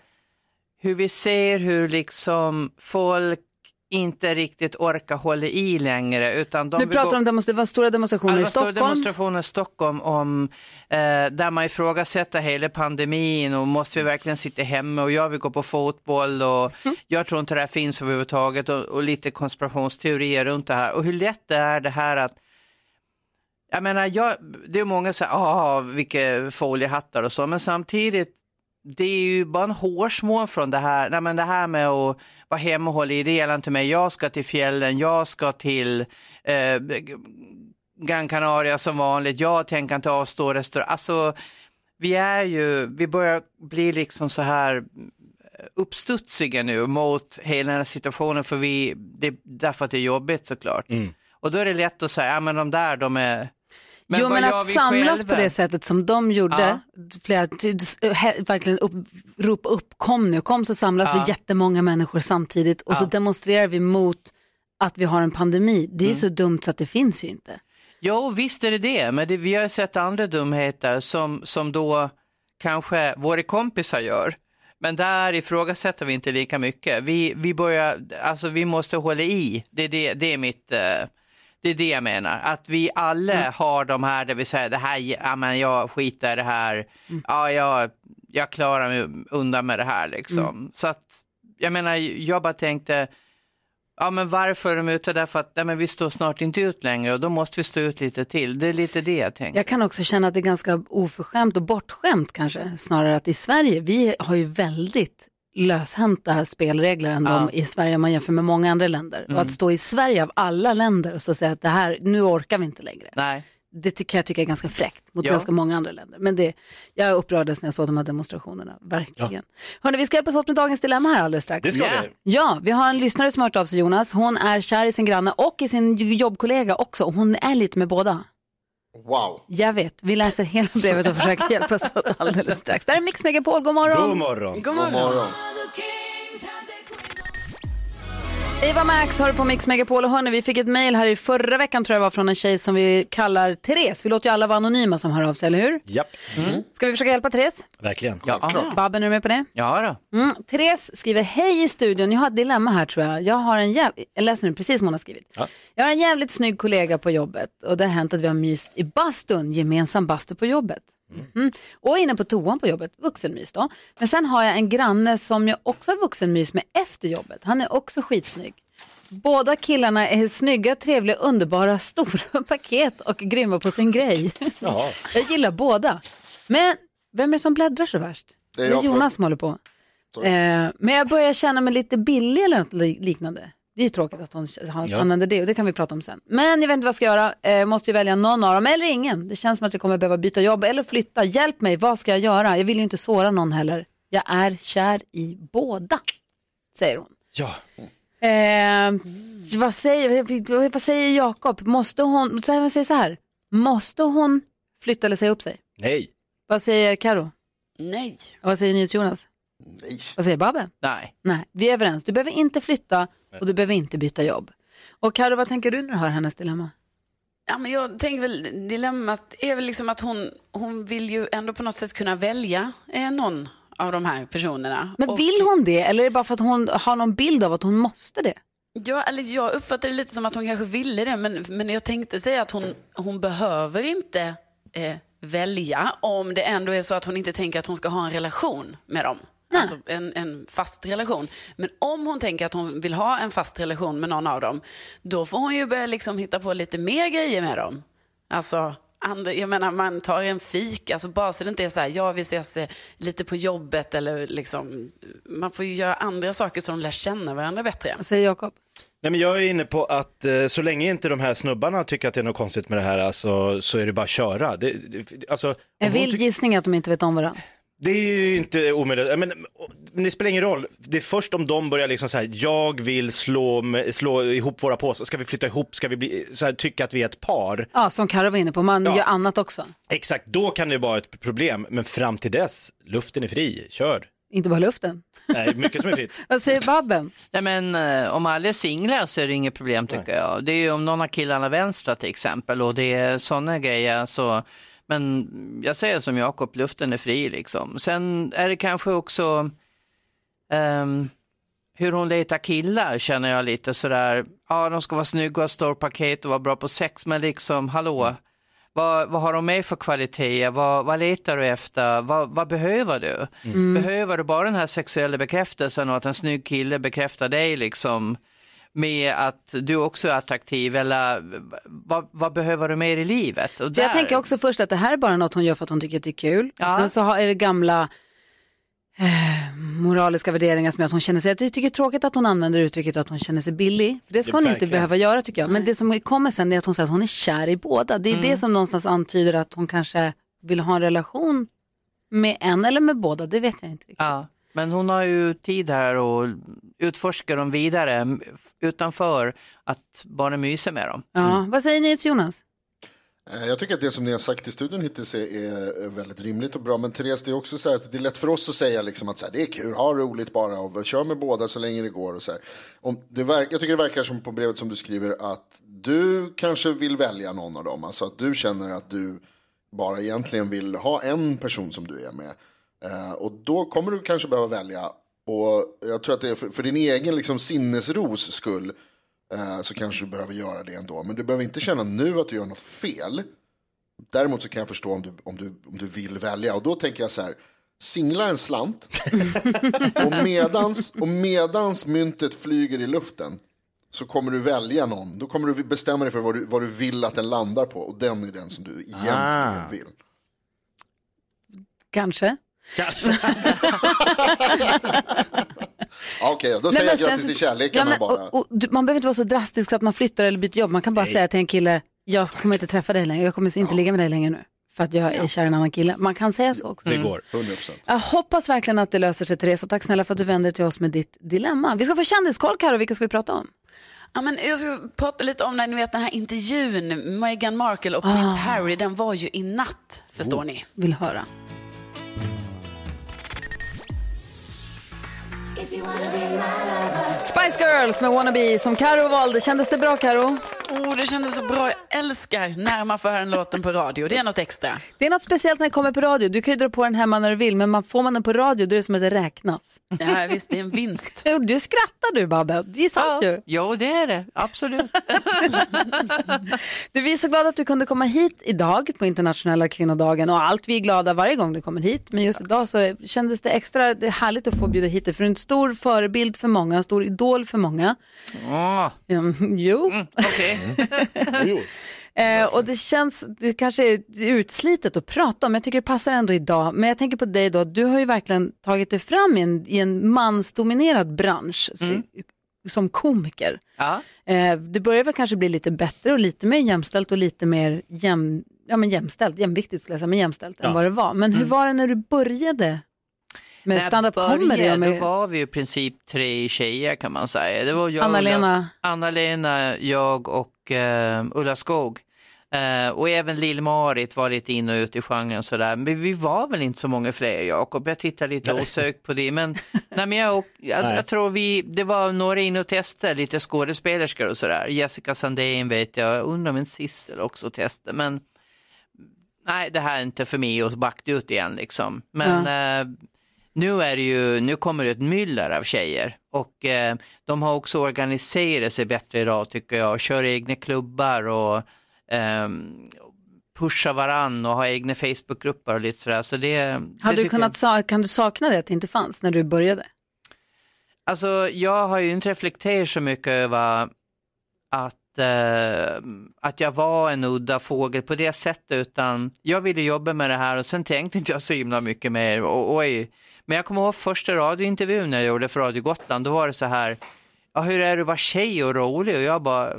hur vi ser hur liksom folk inte riktigt orkar hålla i längre. Utan de nu pratar du om demonstra- det var stora demonstrationer i Stockholm. Stora demonstrationer i Stockholm om, eh, där man ifrågasätter hela pandemin och måste vi verkligen sitta hemma och jag vill gå på fotboll och mm. jag tror inte det här finns överhuvudtaget och, och lite konspirationsteorier runt det här. Och hur lätt det är det här att jag menar, jag, det är många som säger ah, vilka foliehattar och så, men samtidigt det är ju bara en hårsmån från det här. Nej, men det här med att vara hemma och hålla i, det gäller inte mig. Jag ska till fjällen, jag ska till eh, Gran Canaria som vanligt. Jag tänker inte avstå restaurang. Alltså, vi är ju, vi börjar bli liksom så här uppstudsiga nu mot hela den här situationen, för vi, det, därför att det är jobbigt såklart. Mm. Och då är det lätt att säga, ja men de där, de är... Men jo, men att samlas själva? På det sättet som de gjorde, ja. flera, verkligen upp, rop upp, kom nu, kom så samlas ja. vi jättemånga människor samtidigt och ja. så demonstrerar vi mot att vi har en pandemi. Det är mm. så dumt så att det finns ju inte. Jo, visst är det det, men det, vi har sett andra dumheter som, som då kanske våra kompisar gör. Men där ifrågasätter vi inte lika mycket. Vi, vi börjar, alltså vi måste hålla i, det, det, det är mitt... Uh, Det är det jag menar, att vi alla mm. har de här där vi säger det här, ja men jag skiter i det här, mm. ja jag, jag klarar mig undan med det här liksom. Mm. Så att, jag menar, jag bara tänkte, ja men varför är de ute? Därför att nej, men vi står snart inte ut längre och då måste vi stå ut lite till. Det är lite det jag tänker. Jag kan också känna att det är ganska oförskämt och bortskämt kanske, snarare att i Sverige, vi har ju väldigt löshänta spelregler än ja. de i Sverige man jämför med många andra länder. Mm. Och att stå i Sverige av alla länder och så säga att det här, nu orkar vi inte längre. Nej. Det tycker jag tycker är ganska fräckt mot ja. ganska många andra länder. Men det, jag upprördes när jag såg de här demonstrationerna, verkligen. Ja. Hörrni, vi ska hjälpas åt med dagens dilemma här alldeles strax. Det ska yeah. vi. Ja, vi har en lyssnare som har hört av sig, Jonas. Hon är kär i sin granne och i sin jobbkollega också. Hon är lite med båda. Wow. Jag vet, vi läser hela brevet och försöker hjälpas åt alldeles strax. Där är Mix Megapol, god morgon. God morgon. God morgon. God morgon. Eva Max har på Mix Megapol och hörni, vi fick ett mejl här i förra veckan tror jag var från en tjej som vi kallar Therese. Vi låter ju alla vara anonyma som hör av sig, eller hur? Japp. Mm. Ska vi försöka hjälpa Therese? Verkligen. Ja, ja. Babben, är du med på det? Ja då. Mm. Therese skriver, hej i studion, jag har ett dilemma här tror jag. Jag har en jäv... Jag läser nu precis som hon har skrivit. Ja. Jag har en jävligt snygg kollega på jobbet och det har hänt att vi har myst i bastun, gemensam bastu på jobbet. Mm. Och inne på toan på jobbet, vuxenmys då. Men sen har jag en granne som jag också har vuxenmys med efter jobbet. Han är också skitsnygg. Båda killarna är snygga, trevliga, underbara, stora paket och grymma på sin grej. Jaha. Jag gillar båda. Men vem är det som bläddrar så värst? Det är, det är Jonas som håller på. Eh, men jag börjar känna mig lite billig eller något liknande. Det är ju tråkigt att hon ja. använder det och det kan vi prata om sen. Men jag vet inte vad jag ska göra. Jag måste ju välja någon av dem eller ingen. Det känns som att jag kommer behöva byta jobb eller flytta. Hjälp mig, vad ska jag göra? Jag vill ju inte såra någon heller. Jag är kär i båda, säger hon. Ja. Eh, vad säger, vad säger Jakob? Måste hon, jag säger så här. Måste hon flytta eller säga upp sig? Nej. Vad säger Karo? Nej. Och vad säger Nils Jonas? Nej. Vad säger Babben? Nej. Nej, vi är överens. Du behöver inte flytta och du behöver inte byta jobb. Och Karo, vad tänker du när du hör hennes dilemma? Ja, men jag tänker väl, dilemmat är väl liksom att hon, hon vill ju ändå på något sätt kunna välja eh, någon av de här personerna. Men och, vill hon det? Eller är det bara för att hon har någon bild av att hon måste det? Ja, eller jag uppfattar det lite som att hon kanske ville det. Men, men jag tänkte säga att hon, hon behöver inte eh, välja om det ändå är så att hon inte tänker att hon ska ha en relation med dem. Nej. Alltså en, en fast relation. Men om hon tänker att hon vill ha en fast relation med någon av dem, då får hon ju börja liksom hitta på lite mer grejer med dem. Alltså, andra, jag menar, man tar en fik, alltså bara så det inte är så här, ja, vi ses lite på jobbet eller liksom, man får ju göra andra saker så de lär känna varandra bättre. Vad säger Jakob? Nej, men jag är inne på att eh, så länge inte de här snubbarna tycker att det är något konstigt med det här, alltså, så är det bara att köra. Det, det, alltså, en vild gissning att de inte vet om varandra. Det är ju inte omöjligt, men, men det spelar ingen roll. Det är först om de börjar liksom så här, jag vill slå, slå ihop våra påsar, ska vi flytta ihop, ska vi bli, så här, tycka att vi är ett par. Ja, som Karo var inne på, man ja. gör annat också. Exakt, då kan det vara ett problem, men fram till dess, luften är fri, kör. Inte bara luften. Nej, mycket som är fritt. Vad säger Babben? Nej, men uh, om alla är singlar så är det inget problem tycker Nej. jag. Det är ju om någon av killarna vänstra till exempel och det är sådana grejer så... Men jag säger som Jakob, luften är fri liksom. Sen är det kanske också um, hur hon letar killar känner jag lite sådär. Ja, de ska vara snygga och stor paket och vara bra på sex. Men liksom, hallå, vad, vad har de med för kvaliteter? Vad, vad letar du efter? Vad, vad behöver du? Mm. Behöver du bara den här sexuella bekräftelsen och att en snygg kille bekräftar dig liksom? Med att du också är attraktiv eller vad, vad behöver du mer i livet? Och där... Jag tänker också först att det här är bara något hon gör för att hon tycker att det är kul. Ja. Sen så är det gamla eh, moraliska värderingar som gör att hon känner sig, jag tycker det är tråkigt att hon använder uttrycket att hon känner sig billig. För det ska hon inte behöva göra tycker jag. Men det som kommer sen är att hon säger att hon är kär i båda. Det är mm. det som någonstans antyder att hon kanske vill ha en relation med en eller med båda, det vet jag inte riktigt. Ja, men hon har ju tid här och utforskar dem vidare utanför att barnen myser med dem. Ja, mm. Vad säger ni till Jonas? Jag tycker att det som ni har sagt i studion hittills är väldigt rimligt och bra. Men Therese, det är också så här att det är lätt för oss att säga liksom att så här, det är kul, ha roligt bara och kör med båda så länge det går. Och så här. Om det verkar, jag tycker det verkar som på brevet som du skriver att du kanske vill välja någon av dem. Alltså att du känner att du bara egentligen vill ha en person som du är med. Eh, och då kommer du kanske behöva välja. Och jag tror att det är för, för din egen liksom, sinnesros skull så kanske du behöver göra det ändå. Men du behöver inte känna nu att du gör något fel. Däremot så kan jag förstå om du, om du, om du vill välja. Och då tänker jag så här, singla en slant. och, medans, och medans myntet flyger i luften så kommer du välja någon. Då kommer du bestämma dig för vad du, vad du vill att den landar på. Och den är den som du egentligen ah. vill. Kanske. Kanske. Okej, okay, då säger jag grattis till kärleken. Ja, men, bara. Och, och, man behöver inte vara så drastisk så att man flyttar eller byter jobb. Man kan bara Nej. säga till en kille, jag kommer inte träffa dig längre. Jag kommer inte ja. ligga med dig längre nu. För att jag är kär i en annan kille. Man kan säga så också. Det går, hundra procent. Jag hoppas verkligen att det löser sig, Therese. Och tack snälla för att du vänder till oss med ditt dilemma. Vi ska få kändiskoll, Karo. Vilka ska vi prata om? Ja, men jag ska prata lite om när ni vet den här intervjun Meghan Markle och prins ah. Harry. Den var ju i natt, förstår oh. ni. Vill höra. Spice Girls med Wannabe som Karo valde. Kändes det bra, Karo? Oh, det kändes så bra. Jag älskar när man får höra en låten på radio. Det är något extra. Det är något speciellt när det kommer på radio. Du kan ju dra på den hemma när du vill, men man får man den på radio, då är det som att det räknas. Ja, visst, det är en vinst. Du skrattar du, Babbe. Det är sant ja, ju. Jo, det är det. Absolut. Du, vi är så glada att du kunde komma hit idag på internationella kvinnodagen. Och allt vi är glada varje gång du kommer hit. Men just idag så kändes det extra det är härligt att få bjuda hit dig. För en stor förebild för många, en stor idol för många. Oh. Mm, jo. Mm, okej. Okay. eh, och det känns, det kanske är utslitet att prata om. Jag tycker det passar ändå idag. Men jag tänker på dig då. Du har ju verkligen tagit dig fram i en, i en mansdominerad bransch. Mm. Som komiker. Ja. Eh, det börjar väl kanske bli lite bättre och lite mer jämställt och lite mer jäm, ja, men jämställt, jämviktigt skulle jag säga, men jämställt ja. än vad det var. Men hur mm. var det när du började med stand-up comedy? Med... Då var vi i princip tre tjejer kan man säga. Det var jag, Anna-Lena. Anna-Lena, jag och uh, Ulla Skog. Uh, och även Lill-Marit var lite in och ut i genren sådär. Men vi var väl inte så många fler, Jakob. Jag tittar lite osökt på det. Men, nej, men jag, jag, jag tror vi, det var några in och testade, lite skådespelerskor och sådär. Jessica Sandén vet jag, jag undrar om en Sissel också testade. Men nej, det här är inte för mig att backa ut igen liksom. Men ja. uh, nu är det ju, nu kommer det ett myller av tjejer. Och uh, de har också organiserat sig bättre idag tycker jag. Kör egna klubbar och Um, pusha varann och ha egna Facebookgrupper och lite sådär. Så det, har det du kunnat, jag... kan du sakna det att det inte fanns när du började? Alltså jag har ju inte reflekterat så mycket över att, uh, att jag var en udda fågel på det sättet, utan jag ville jobba med det här och sen tänkte inte jag så himla mycket mer. Och, oj. Men jag kommer ihåg första radiointervjun när jag gjorde för Radio Gotland, då var det så här, ja, hur är det att vara tjej och rolig? Och jag bara...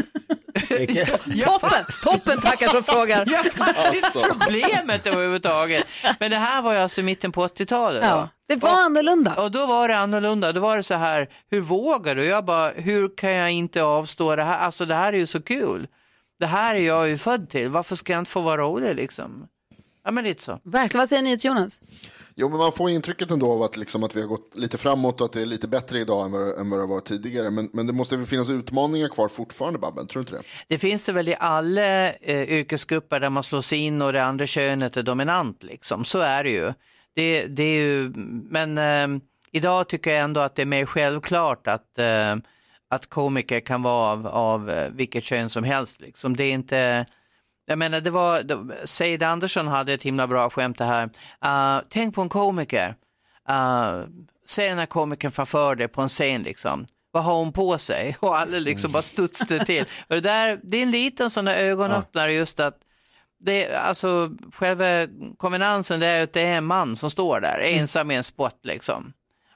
toppen, toppen tackar som frågar. Jag fattar alltså. Problemet överhuvudtaget. Men det här var ju alltså mitten på åttiotalet. Ja, det var och, annorlunda. Och då var det annorlunda. Då var det så här, hur vågar du? Jag bara, hur kan jag inte avstå det här? Alltså det här är ju så kul. Det här är jag ju född till. Varför ska jag inte få vara rolig liksom? Ja, men lite så. Verkligen, vad säger ni till Jonas? Jo, men man får intrycket ändå av att, liksom, att vi har gått lite framåt och att det är lite bättre idag än vad, än vad det var tidigare. Men, men det måste väl finnas utmaningar kvar fortfarande, Babben, tror du inte det? Det finns det väl i alla eh, yrkesgrupper där man slår sig in och det andra könet är dominant. Liksom. Så är det ju. Det, det är ju men eh, idag tycker jag ändå att det är mer självklart att, eh, att komiker kan vara av, av eh, vilket kön som helst. Liksom. Det är inte... Jag menar, det var, Seid Andersson hade ett himla bra skämt det här. Uh, tänk på en komiker. Uh, se den här komikern framför dig på en scen liksom. Vad har hon på sig? Och alla liksom bara studsade till. Och det, där, det är en liten sån där ögonöppnare just att det, alltså, själva konvenansen det är att det är en man som står där ensam i en spot liksom.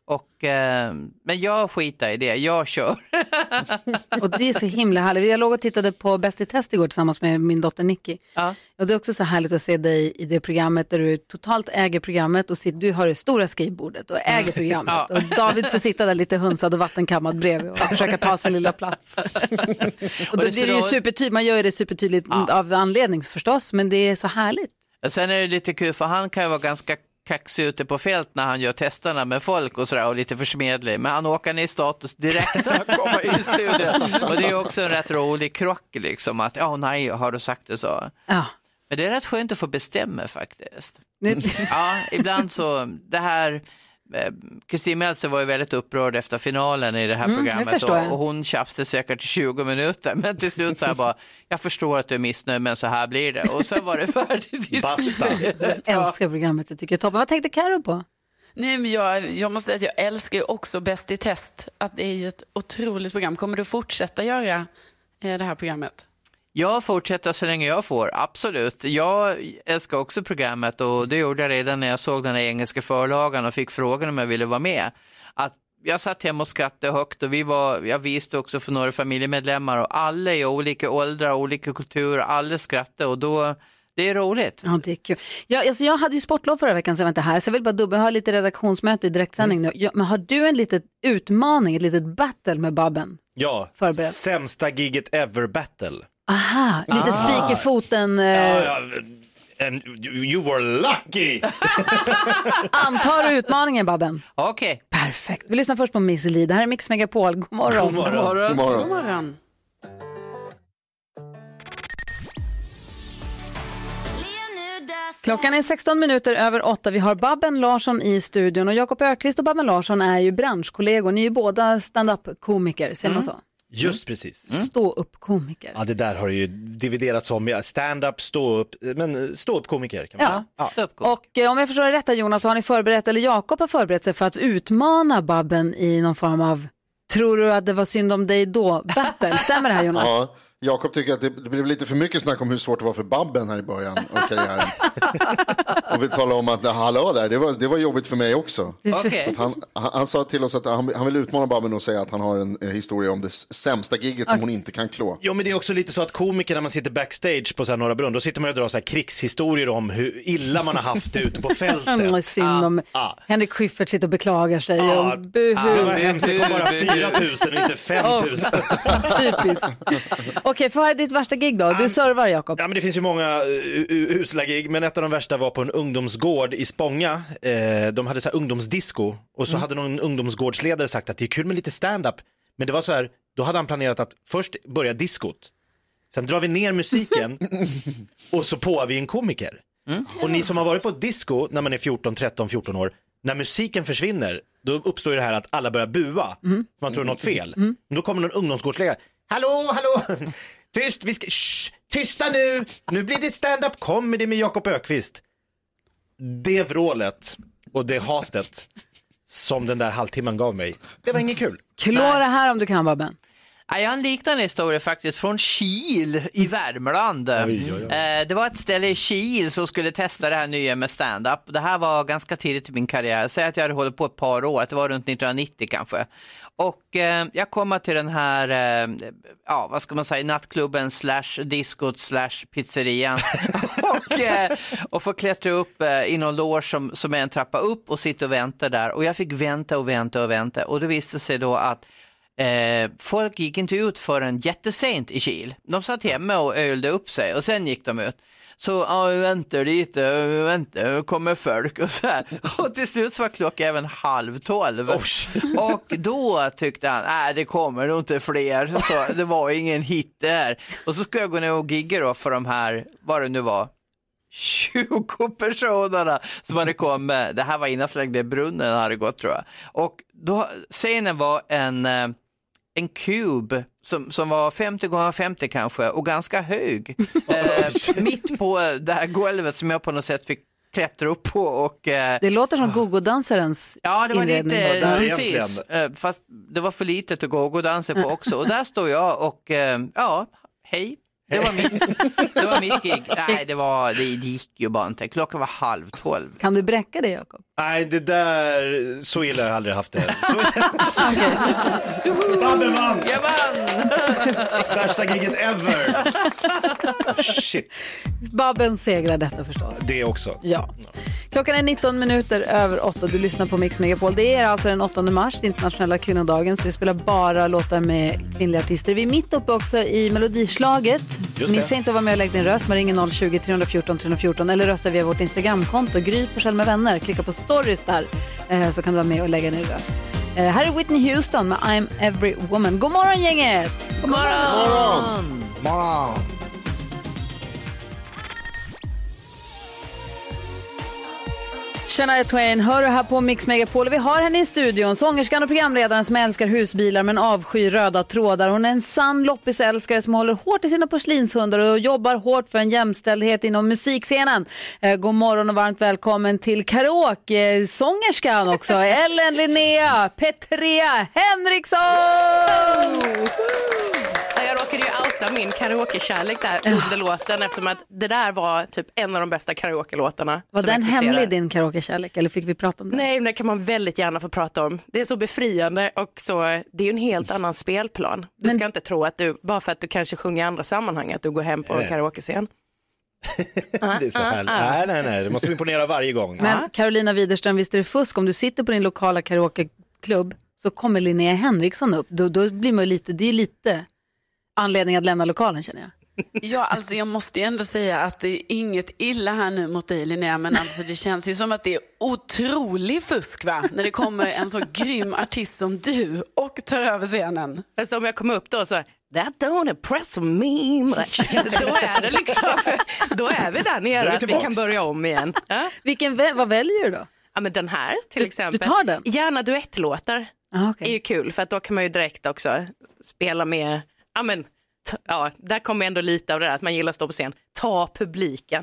Och, eh, men jag skitar i det, jag kör. Och det är så himla härligt. Jag låg och tittade på Bäst i test igår tillsammans med min dotter Nicky. Ja. Och det är också så härligt att se dig i det programmet där du totalt äger programmet och sitter, du har det stora skrivbordet och äger programmet. Ja. Och David får sitta där lite hunsad och vattenkammad bredvid och försöka ta sin lilla plats. Och då blir det ju supertydligt, man gör det supertydligt ja. av anledning förstås, men det är så härligt. Sen är det lite kul för han kan ju vara ganska kaxig ute på fält när han gör testerna med folk och sådär och lite försmedlig. Men han åker ner i status direkt när han kommer i studion. Och det är också en rätt rolig krock liksom att, ja oh, nej, har du sagt det så? Ja. Men det är rätt skönt att få bestämma faktiskt. Ja, ibland så, det här... Kristin Meltzer var ju väldigt upprörd efter finalen i det här mm, programmet och, och hon tjafste säkert i tjugo minuter men till slut så här bara, jag förstår att du är missnöjd men så här blir det och så var det färdigt. Basta. Jag älskar programmet, jag tycker det är toppen. Vad tänkte Karo på? Nej, men jag, jag måste säga att jag älskar ju också Bäst i test, att det är ju ett otroligt program. Kommer du fortsätta göra eh, det här programmet? Jag fortsätter så länge jag får, absolut. Jag älskar också programmet och det gjorde jag redan när jag såg den här engelska förlagan och fick frågan om jag ville vara med. Att jag satt hemma och skrattade högt och vi var, jag visste också för några familjemedlemmar och alla i olika åldrar, olika kulturer, alla skrattade och då, det är roligt. Ja, det är kul. Jag, alltså jag hade ju sportlov förra veckan så jag var inte här så jag vill bara dubbla, jag har lite redaktionsmöte i direktsändning mm. nu. Ja, men har du en liten utmaning, ett litet battle med Babben? Ja, förberett? Sämsta giget ever battle. Aha, lite ah. spikerfoten. Eh... Ja, ja. And you were lucky! Antar du utmaningen, Babben? Okej. Okay. Perfekt. Vi lyssnar först på Miss Li. Det här är Mix Megapol. God morgon. God morgon. God morgon. God morgon. God morgon. Klockan är sexton minuter över åtta. Vi har Babben Larsson i studion. Och Jakob Ökvist och Babben Larsson är ju branschkollegor. Ni är ju båda stand-up-komiker, säger man så? Mm. Just precis. Mm. Stå-upp-komiker. Ja, det där har ju dividerats om. Stand-up, stå-upp, men stå-upp-komiker kan man ja. säga. Ja. Och eh, om jag förstår det rätta, Jonas, så har ni förberett, eller Jakob har förberett sig för att utmana Babben i någon form av, tror du att det var synd om dig då, battle? Stämmer det här, Jonas? Ja. Jakob tycker att det blev lite för mycket snack om hur svårt det var för Babben här i början av karriären. Och vi talar om att hallå där, det var, det var jobbigt för mig också. Okay. Så att han, han, han sa till oss att han, han vill utmana Babben och säga att han har en eh, historia om det sämsta gigget som hon inte kan klå. Jo, men det är också lite så att komiker när man sitter backstage på så här Norra Brunn, då sitter man och drar så här krigshistorier om hur illa man har haft det ute på fältet. Det synd om ah. Henrik Schyffert sitter och beklagar sig. Ah. Och buhu. Det var hemskt, det kom bara fyra tusen och inte fem tusen. Oh. Typiskt. Okej, okay, för ditt värsta gig då? Du servar, Jakob. Ja, men det finns ju många uh, usla gig, men ett av de värsta var på en ungdomsgård i Spånga. Eh, de hade så här ungdomsdisco och så mm. hade någon ungdomsgårdsledare sagt att det är kul med lite stand-up. Men det var så här, då hade han planerat att först börja diskot. Sen drar vi ner musiken och så på vi en komiker. Mm. Och ni som har varit på ett disco när man är fjorton, tretton, fjorton år, när musiken försvinner, då uppstår ju det här att alla börjar bua. Mm. Man tror något fel. Mm. Då kommer någon ungdomsgårdsledare. Hallå, hallå! Tyst, vi ska... Shh, tysta nu! Nu blir det stand-up comedy med Jakob Ökvist. Det vrålet och det hatet som den där halvtimman gav mig, det var inget kul. Klå det här om du kan, Babben. Jag har en liknande historia faktiskt från Kil i Värmland. Oj, oj, oj. Det var ett ställe i Kil som skulle testa det här nya med stand-up. Det här var ganska tidigt i min karriär. Säg att jag hade hållit på ett par år, det var runt nittonhundranittio kanske. Och eh, jag kommer till den här, eh, ja vad ska man säga, nattklubben slash diskot slash pizzerian. och, eh, och får klättra upp eh, i någon loge som, som är en trappa upp och sitta och vänta där. Och jag fick vänta och vänta och vänta. Och det visste sig då att Eh, folk gick inte ut förrän jättesent i Kil. De satt hemma och ölde upp sig och sen gick de ut. Så ja, vi väntar lite, vi väntar, kommer folk och så här. Och till slut så var klockan även halv tolv. Oh. Och då tyckte han, nej det kommer nog inte fler. Så det var ingen hit där. Och så skulle jag gå ner och gigga då för de här, vad det nu var, tjugo personerna som hade kommit. Det här var innan slängde brunnen hade gått tror jag. Och då, scenen var en... en kub som, som var femtio gånger femtio kanske och ganska hög. eh, mitt på det här golvet som jag på något sätt fick klättra upp på. Och, eh, det låter som gogo-dansarens ja, det var inredning. Lite, ja, precis. Eh, fast det var för litet att gogo-dansa på också. Och där står jag och eh, ja, hej. Det var mitt, det var mitt gig. Nej, det, var, det gick ju bara inte. Klockan var halv tolv. Kan du bräcka det, Jakob? Nej, det där, så illa har jag aldrig haft det. Så... Babben vann! Jag vann! Värsta giget ever! Shit. Babben segrar detta förstås. Det också. Ja. Klockan är nitton minuter över åtta. Du lyssnar på Mix Megapol. Det är alltså den åttonde mars, internationella kvinnodagen. Så vi spelar bara låtar med kvinnliga artister. Vi är mitt uppe också i melodislaget. Missa inte att vara med och lägga din röst. Man ringer noll tjugo, tre fjorton, tre fjorton eller rösta via vårt Instagramkonto. Gry Forssell med vänner. Klicka på stories där eh, så kan du vara med och lägga din röst. Eh, här är Whitney Houston med I'm Every Woman. God morgon, gänget! God morgon! God morgon! God morgon! Shania Twain, hör du här på Mix Megapol. Vi har henne i studion, sångerskan och programledaren som älskar husbilar men avskyr röda trådar. Hon är en sann loppisälskare som håller hårt i sina porslinshundar och jobbar hårt för en jämställdhet inom musikscenen. Eh, god morgon och varmt välkommen till karaoke, sångerskan också, Ellen Linnea Petrea Henriksson! Jag råkade ju outa min karaoke-kärlek där under låten eftersom att det där var typ en av de bästa karaoke-låtarna. Var den hemlig, din karaoke-kärlek, eller fick vi prata om det? Nej, men det kan man väldigt gärna få prata om. Det är så befriande och så, det är ju en helt annan spelplan. Du men... ska inte tro att du, bara för att du kanske sjunger i andra sammanhang, att du går hem på en karaoke-scen. Det är så här. Nej, nej, nej, det måste vi imponera varje gång. Men Carolina Widerström, visst är det fusk om du sitter på din lokala karaoke-klubb så kommer Linnea Henriksson upp. Då, då blir man lite, det är lite... anledning att lämna lokalen, känner jag. Ja, alltså jag måste ju ändå säga att det är inget illa här nu mot dig, Linnea, men alltså det känns ju som att det är otrolig fusk, va? När det kommer en så grym artist som du och tar över scenen. Fast om jag kommer upp då så, that don't impress me much. Då är det liksom, då är vi där nere, att vi kan börja om igen. Ja? Vilken, vad väljer du då? Ja, men den här till du, exempel. Du tar den? Gärna duettlåtar. Ah, okay. är ju kul, för att då kan man ju direkt också spela med... Ja, men, t- ja, där kommer ändå lite av det där att man gillar att stå på scen. Ta publiken.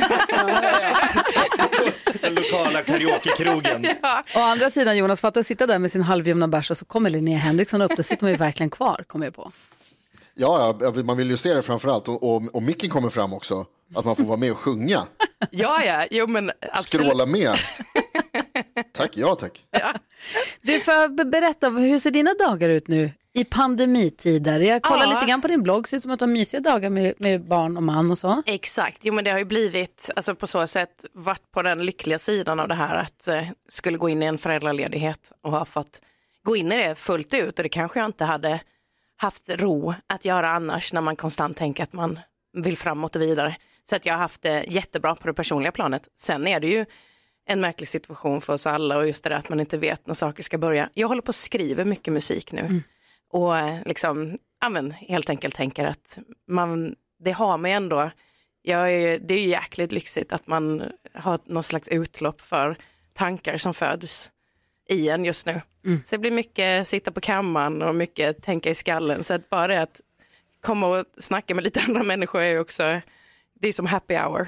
Den lokala karaoke-krogen. Ja. Å andra sidan, Jonas, för att sitta där med sin halvjumna bärs och så kommer Linnea Henriksson upp, då sitter man ju verkligen kvar, kommer jag på. Ja, man vill ju se det framförallt. Och, och, och micken kommer fram också. Att man får vara med och sjunga. Ja, ja. Jo, men absolut. Skråla med. Tack, ja tack. Ja. Du får berätta, hur ser dina dagar ut nu i pandemitider? Jag kollar ja. lite grann på din blogg, ser ut som att du har mysiga dagar med, med barn och man och så. Exakt, jo men det har ju blivit, alltså på så sätt varit på den lyckliga sidan av det här att eh, skulle gå in i en föräldraledighet och ha fått gå in i det fullt ut, och det kanske jag inte hade haft ro att göra annars när man konstant tänker att man vill framåt och vidare. Så att jag har haft det jättebra på det personliga planet. Sen är det ju en märklig situation för oss alla, och just det där att man inte vet när saker ska börja. Jag håller på att skriva mycket musik nu. Mm. Och liksom, ja, men, helt enkelt tänker att man, det har man ändå, jag är, det är ju jäkligt lyxigt att man har någon slags utlopp för tankar som föds i en just nu. Mm. Så det blir mycket sitta på kammaren och mycket tänka i skallen. Så att bara det att komma och snacka med lite andra människor är ju också, det är som happy hour.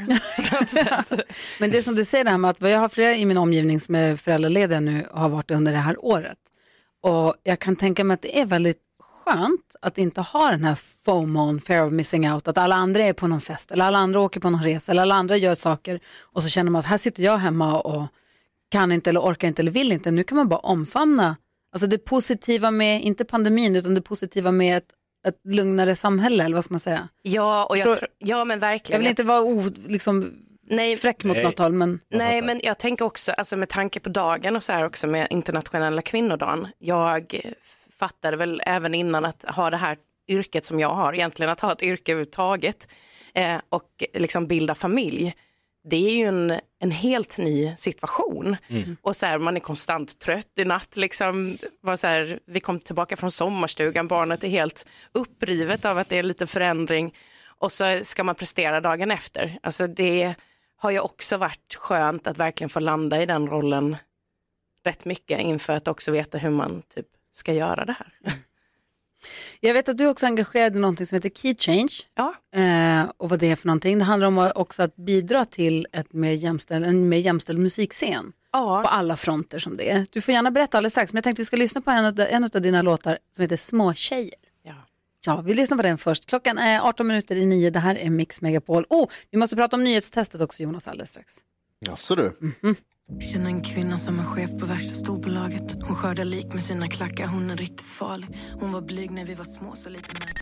Men det som du säger det här med att jag har flera i min omgivning som är föräldralediga nu och har varit under det här året. Och jag kan tänka mig att det är väldigt skönt att inte ha den här FOMO, fear of missing out, att alla andra är på någon fest eller alla andra åker på någon resa eller alla andra gör saker och så känner man att här sitter jag hemma och kan inte eller orkar inte eller vill inte. Nu kan man bara omfamna, alltså det positiva med, inte pandemin utan det positiva med ett, ett lugnare samhälle, eller vad ska man säga? Ja, och jag tror, ja men verkligen. Jag vill inte vara o, liksom nej, fräck mot nej. något håll, men... Nej, men jag tänker också, alltså med tanke på dagen och så här också med internationella kvinnodagen, jag fattade väl även innan att ha det här yrket som jag har, egentligen att ha ett yrke överhuvudtaget eh, och liksom bilda familj, det är ju en, en helt ny situation. Mm. Och så här, man är konstant trött i natt liksom, var så här, vi kom tillbaka från sommarstugan, barnet är helt upprivet av att det är lite förändring och så ska man prestera dagen efter. Alltså det har ju också varit skönt att verkligen få landa i den rollen rätt mycket inför att också veta hur man typ ska göra det här. Mm. Jag vet att du också engagerade i någonting som heter Key Change. Ja. Eh, och vad det är för någonting. Det handlar om också att bidra till ett mer jämställd, en mer jämställd musikscen. Ja. På alla fronter som det är. Du får gärna berätta alldeles strax, men jag tänkte att vi ska lyssna på en av, en av dina låtar som heter Små tjejer. Ja. Ja, vi lyssnar på den först. Klockan är arton minuter i nio. Det här är Mix Megapol. Oh, vi måste prata om nyhetstestet också, Jonas, alldeles strax. Jaså du? Mm-hmm. Känner en kvinna som är chef på värsta storbolaget. Hon skördar lik med sina klackar, hon är riktigt farlig. Hon var blyg när vi var små, så lite mer.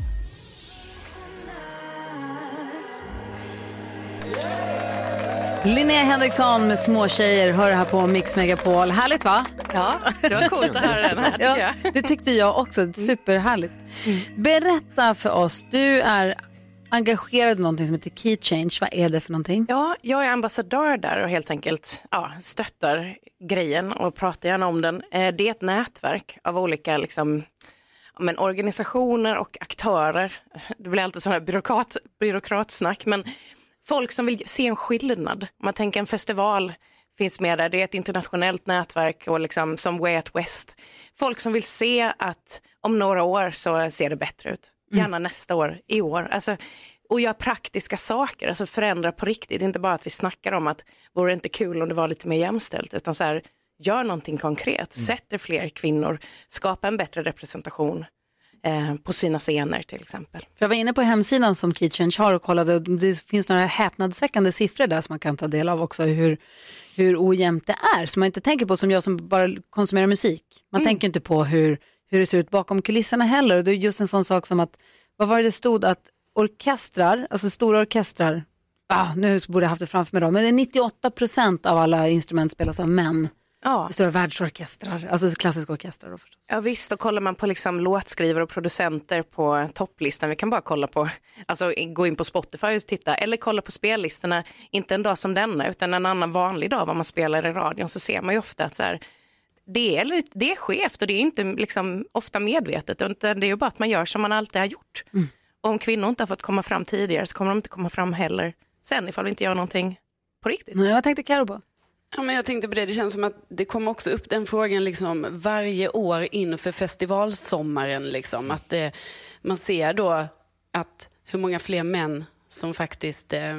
Linnea Henriksson med små tjejer hör här på Mix Megapol. Härligt, va? Ja, det var coolt att höra den här, tycker jag. Ja, det tyckte jag också. Superhärligt. Mm. Berätta för oss. Du är engagerad i någonting som heter Key Change. Vad är det för någonting? Ja, jag är ambassadör där och helt enkelt ja, stöttar grejen och pratar gärna om den. Det är ett nätverk av olika liksom, men, organisationer och aktörer. Det blir alltid sån här byråkrat, byråkratsnack, men folk som vill se en skillnad. Om man tänker en festival finns med där. Det är ett internationellt nätverk och liksom som Way Out West. Folk som vill se att om några år så ser det bättre ut. Gärna mm. nästa år, i år. Alltså, och göra praktiska saker, alltså förändra på riktigt. Inte bara att vi snackar om att vore det inte kul om det var lite mer jämställt. Utan så här, gör någonting konkret. Mm. Sätter fler kvinnor. Skapa en bättre representation eh, på sina scener till exempel. För jag var inne på hemsidan som Key Change har och kollade. Det finns några häpnadsväckande siffror där som man kan ta del av också. Hur, hur ojämnt det är. Som man inte tänker på som jag som bara konsumerar musik. Man mm. tänker inte på hur... hur det ser ut bakom kulisserna heller. Och det är just en sån sak som att, vad var det det stod att orkestrar, alltså stora orkestrar, ah, nu borde jag haft det framför mig då, men det är nittioåtta procent av alla instrument spelas av män. Ja. Stora världsorkestrar, alltså klassiska orkestrar då förstås. Ja visst, då kollar man på liksom låtskrivare och producenter på topplistan. Vi kan bara kolla på, alltså gå in på Spotify och titta, eller kolla på spellistorna, inte en dag som denna, utan en annan vanlig dag vad man spelar i radion, så ser man ju ofta att så här, Det är, det är skevt och det är inte liksom ofta medvetet. Utan det är ju bara att man gör som man alltid har gjort. Mm. Och om kvinnor inte har fått komma fram tidigare så kommer de inte komma fram heller sen ifall vi inte gör någonting på riktigt. Nej, jag tänkte Karo på. Ja, men jag tänkte på det. Det känns som att det kommer också upp den frågan liksom varje år inför festivalsommaren. Liksom, att det, man ser då att hur många fler män som faktiskt... Eh,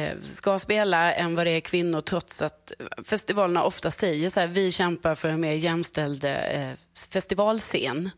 ska spela än vad det är kvinnor, trots att festivalerna ofta säger så här, vi kämpar för en mer jämställd eh, festivalscen.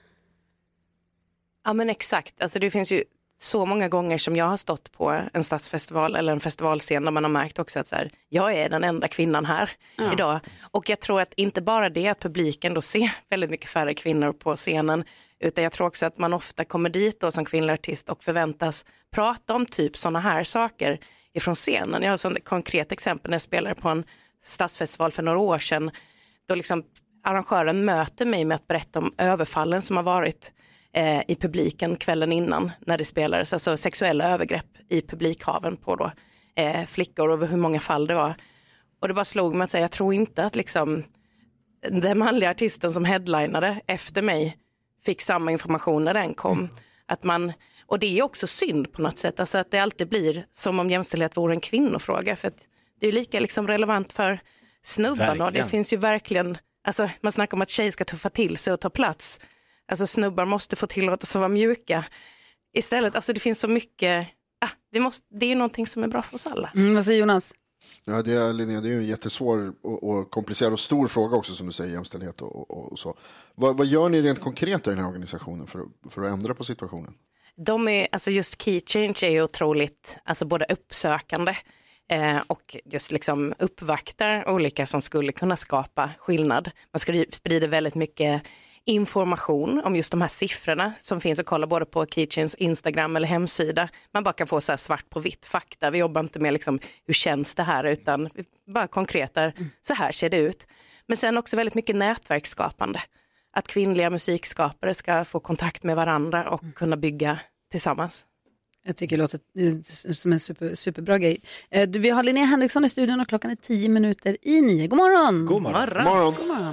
Ja men exakt, alltså det finns ju så många gånger som jag har stått på en stadsfestival eller en festivalscen där man har märkt också att så här, jag är den enda kvinnan här ja. idag. Och jag tror att inte bara det att publiken då ser väldigt mycket färre kvinnor på scenen, utan jag tror också att man ofta kommer dit då som kvinnlig artist och förväntas prata om typ sådana här saker ifrån scenen. Jag har ett konkret exempel när jag spelade på en stadsfestival för några år sedan. Då liksom arrangören möter mig med att berätta om överfallen som har varit eh, i publiken kvällen innan när det spelades. Alltså sexuella övergrepp i publikhaven på då, eh, flickor och hur många fall det var. Och det bara slog mig att säga, jag tror inte att liksom, den manliga artisten som headlinade efter mig fick samma information när den kom. Mm. Att man, och det är också synd på något sätt. Alltså att det alltid blir som om jämställdhet vore en kvinnofråga. För att det är lika liksom relevant för snubbarna. Och det finns ju verkligen, alltså man snackar om att tjejer ska tuffa till sig och ta plats. Alltså snubbar måste få tillåtas att vara mjuka. Istället, alltså det finns så mycket, ah, vi måste, det är ju någonting som är bra för oss alla. Mm, vad säger Jonas? Ja, det är, Linnea, det är ju en jättesvår och, och komplicerad och stor fråga också som du säger, jämställdhet och, och, och så. Vad, vad gör ni rent konkret i den här organisationen för, för att ändra på situationen? De är, alltså just Key Change är ju otroligt, alltså både uppsökande eh, och just liksom uppvaktar olika som skulle kunna skapa skillnad. Man sprider väldigt mycket information om just de här siffrorna som finns att kolla både på Key Change Instagram eller hemsida. Man bara kan få så här svart på vitt fakta. Vi jobbar inte med liksom, hur känns det här, utan bara konkreta, så här ser det ut. Men sen också väldigt mycket nätverksskapande. Att kvinnliga musikskapare ska få kontakt med varandra och kunna bygga tillsammans. Jag tycker det låter som en super, superbra grej. Vi har Linnea Henriksson i studion och klockan är tio minuter i nio. God morgon! God morgon! God morgon. God morgon.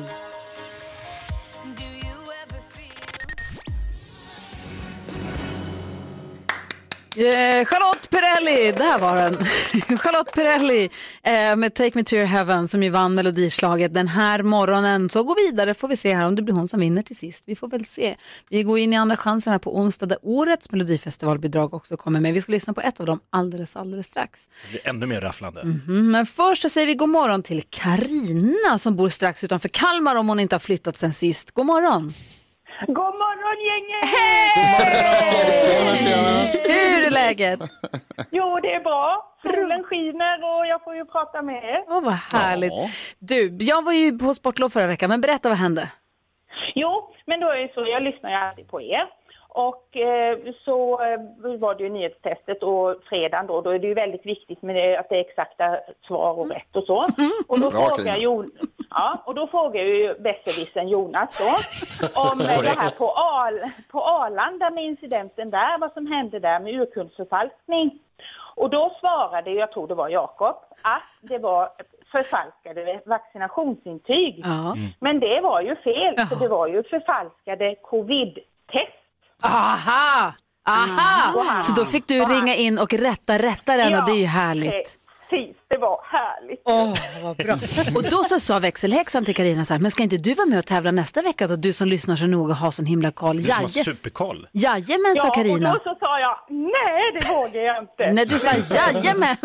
Eh, Charlotte Perrelli, där var den. Charlotte Perrelli eh, med Take Me To Your Heaven som ju vann melodislaget den här morgonen. Så gå vidare, får vi se här om det blir hon som vinner till sist. Vi får väl se. Vi går in i andra chansen här på onsdag där årets melodifestivalbidrag också kommer med. Vi ska lyssna på ett av dem alldeles, alldeles strax. Det blir ännu mer rafflande. Mm-hmm. Men först så säger vi god morgon till Karina som bor strax utanför Kalmar om hon inte har flyttat sen sist. God morgon! God morgon gänget! Hej! Tjena, tjena. Hur är läget? Jo, det är bra. Solen skiner och jag får ju prata med er. Åh, oh, vad härligt. Ja. Du, jag var ju på sportlov förra veckan, men berätta vad hände? Jo, men då är det så, jag lyssnar ju alltid på er. Och eh, så eh, var det ju nyhetstestet och fredagen då, då är det ju väldigt viktigt med det, att det är exakta svar och rätt och så. Och då Bra, frågar Jon, ja, och då frågar ju besserwissern Jonas då om eh, det här på, Al, på Arlanda med incidenten där, vad som hände där med urkundsförfalskning. Och då svarade, jag tror det var Jakob, att det var förfalskade vaccinationsintyg. Ja. Mm. Men det var ju fel, ja. För det var ju förfalskade covid-test. Aha! Aha! Mm. Så då fick du ringa in och rätta rättaren, ja, och det är ju härligt. Precis, det var härligt. Åh, oh, vad bra. Och då så sa växelhäxan till Carina så här, men ska inte du vara med och tävla nästa vecka då, du som lyssnar så noga har sån himla koll? Du som har superkoll. Jajamän, sa Carina. Ja, och då så sa jag, nej det vågar jag inte. Nej, du sa jajamän.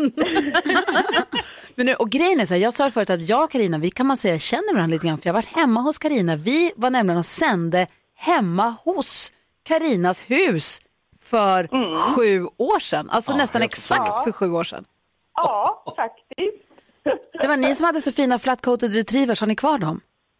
Men nu, och grejen är så här, jag sa förut att jag och Carina, vi kan man säga känner varandra lite grann, för jag var hemma hos Carina. Vi var nämligen och sände hemma hos Carinas hus för mm. sju år sedan. Alltså ja, nästan exakt ja. för sju år sedan. Ja, faktiskt. Det var ni som hade så fina flat-coated retrievers. Har ni kvar dem?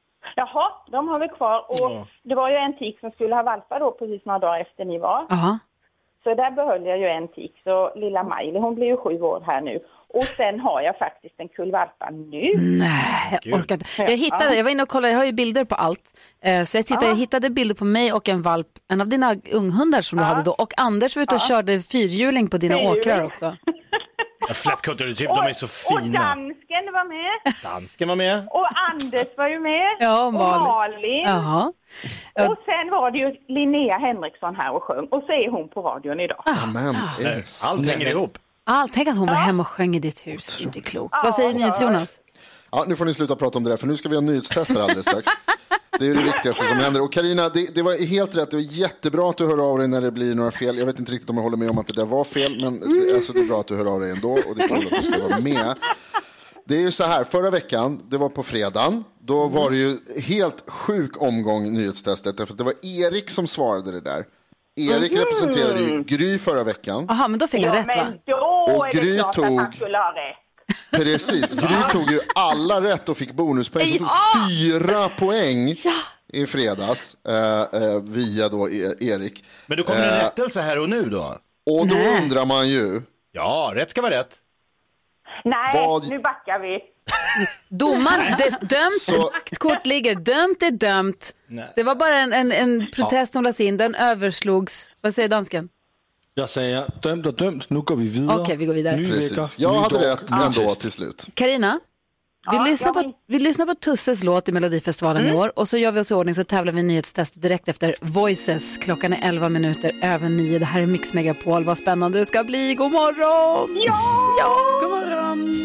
Jaha, de har vi kvar. Och ja. Det var ju en tik som skulle ha valpar då precis några dagar efter ni var. Aha. Så där behöll jag ju en tik. Så lilla Miley, hon blir ju sju år här nu. Och sen har jag faktiskt en kulvalpa nu. Nej, jag orkar inte. Jag hittade, jag var inne och kollade, jag har ju bilder på allt. Så jag tittade, jag hittade bilder på mig och en valp, en av dina unghundar som du ja. hade då. Och Anders var ute och ja. körde fyrhjuling på dina fyrhjuling. åkrar också. Flatcoated, typ, de är så fina. Och dansken var med. Dansken var med. Och Anders var ju med. Ja, och Malin. Malin. Jaha. Och sen var det ju Linnea Henriksson här och sjöng. Och så är hon på radion idag. Amen. Allt hänger ihop. Allt, tänk att hon var hemma och sjöng i ditt hus. Inte klokt. Vad säger ni, Jonas? Ja, nu får ni sluta prata om det där, för nu ska vi ha nyhetstester alldeles strax. Det är ju det viktigaste som händer. Och Carina, det, det var helt rätt. Det var jättebra att du hör av dig när det blir några fel. Jag vet inte riktigt om jag håller med om att det där var fel, men det, alltså, det är bra att du hör av dig ändå. Och det är kul att du ska vara med. Det är ju så här, förra veckan, det var på fredagen. Då var det ju helt sjuk omgång nyhetstestet. Därför att det var Erik som svarade det där. Erik mm. representerade ju Gry förra veckan. Jaha, men då fick jag ja, rätt, va? Men då och är det Gry klart tog... att han skulle ha rätt. Precis, Gry tog ju alla rätt och fick bonuspoäng. Hon tog ja! fyra poäng ja! i fredags eh, eh, via då Erik. Men då kommer det en eh, rättelse här och nu då? Och då Nej. undrar man ju... Ja, rätt ska vara rätt. Nej, vad... nu backar vi. Domaren, dömt, så... kort ligger, dömt är dömt. Nej. Det var bara en, en, en protest som lades in, den överslogs. Vad säger dansken? Jag säger dömt och dömt, nu går vi vidare. Okej, okay, vi går vidare. Precis. Jag hade rätt ja. ändå till slut. Carina, vi, ja, lyssnar på, vi lyssnar på Tusses låt i Melodifestivalen mm. i år. Och så gör vi oss i ordning, så tävlar vi en nyhetstest direkt efter Voices. Klockan är elva minuter över nio. Det här är Mix Megapol. Vad spännande det ska bli. God morgon! Ja! Ja! God morgon!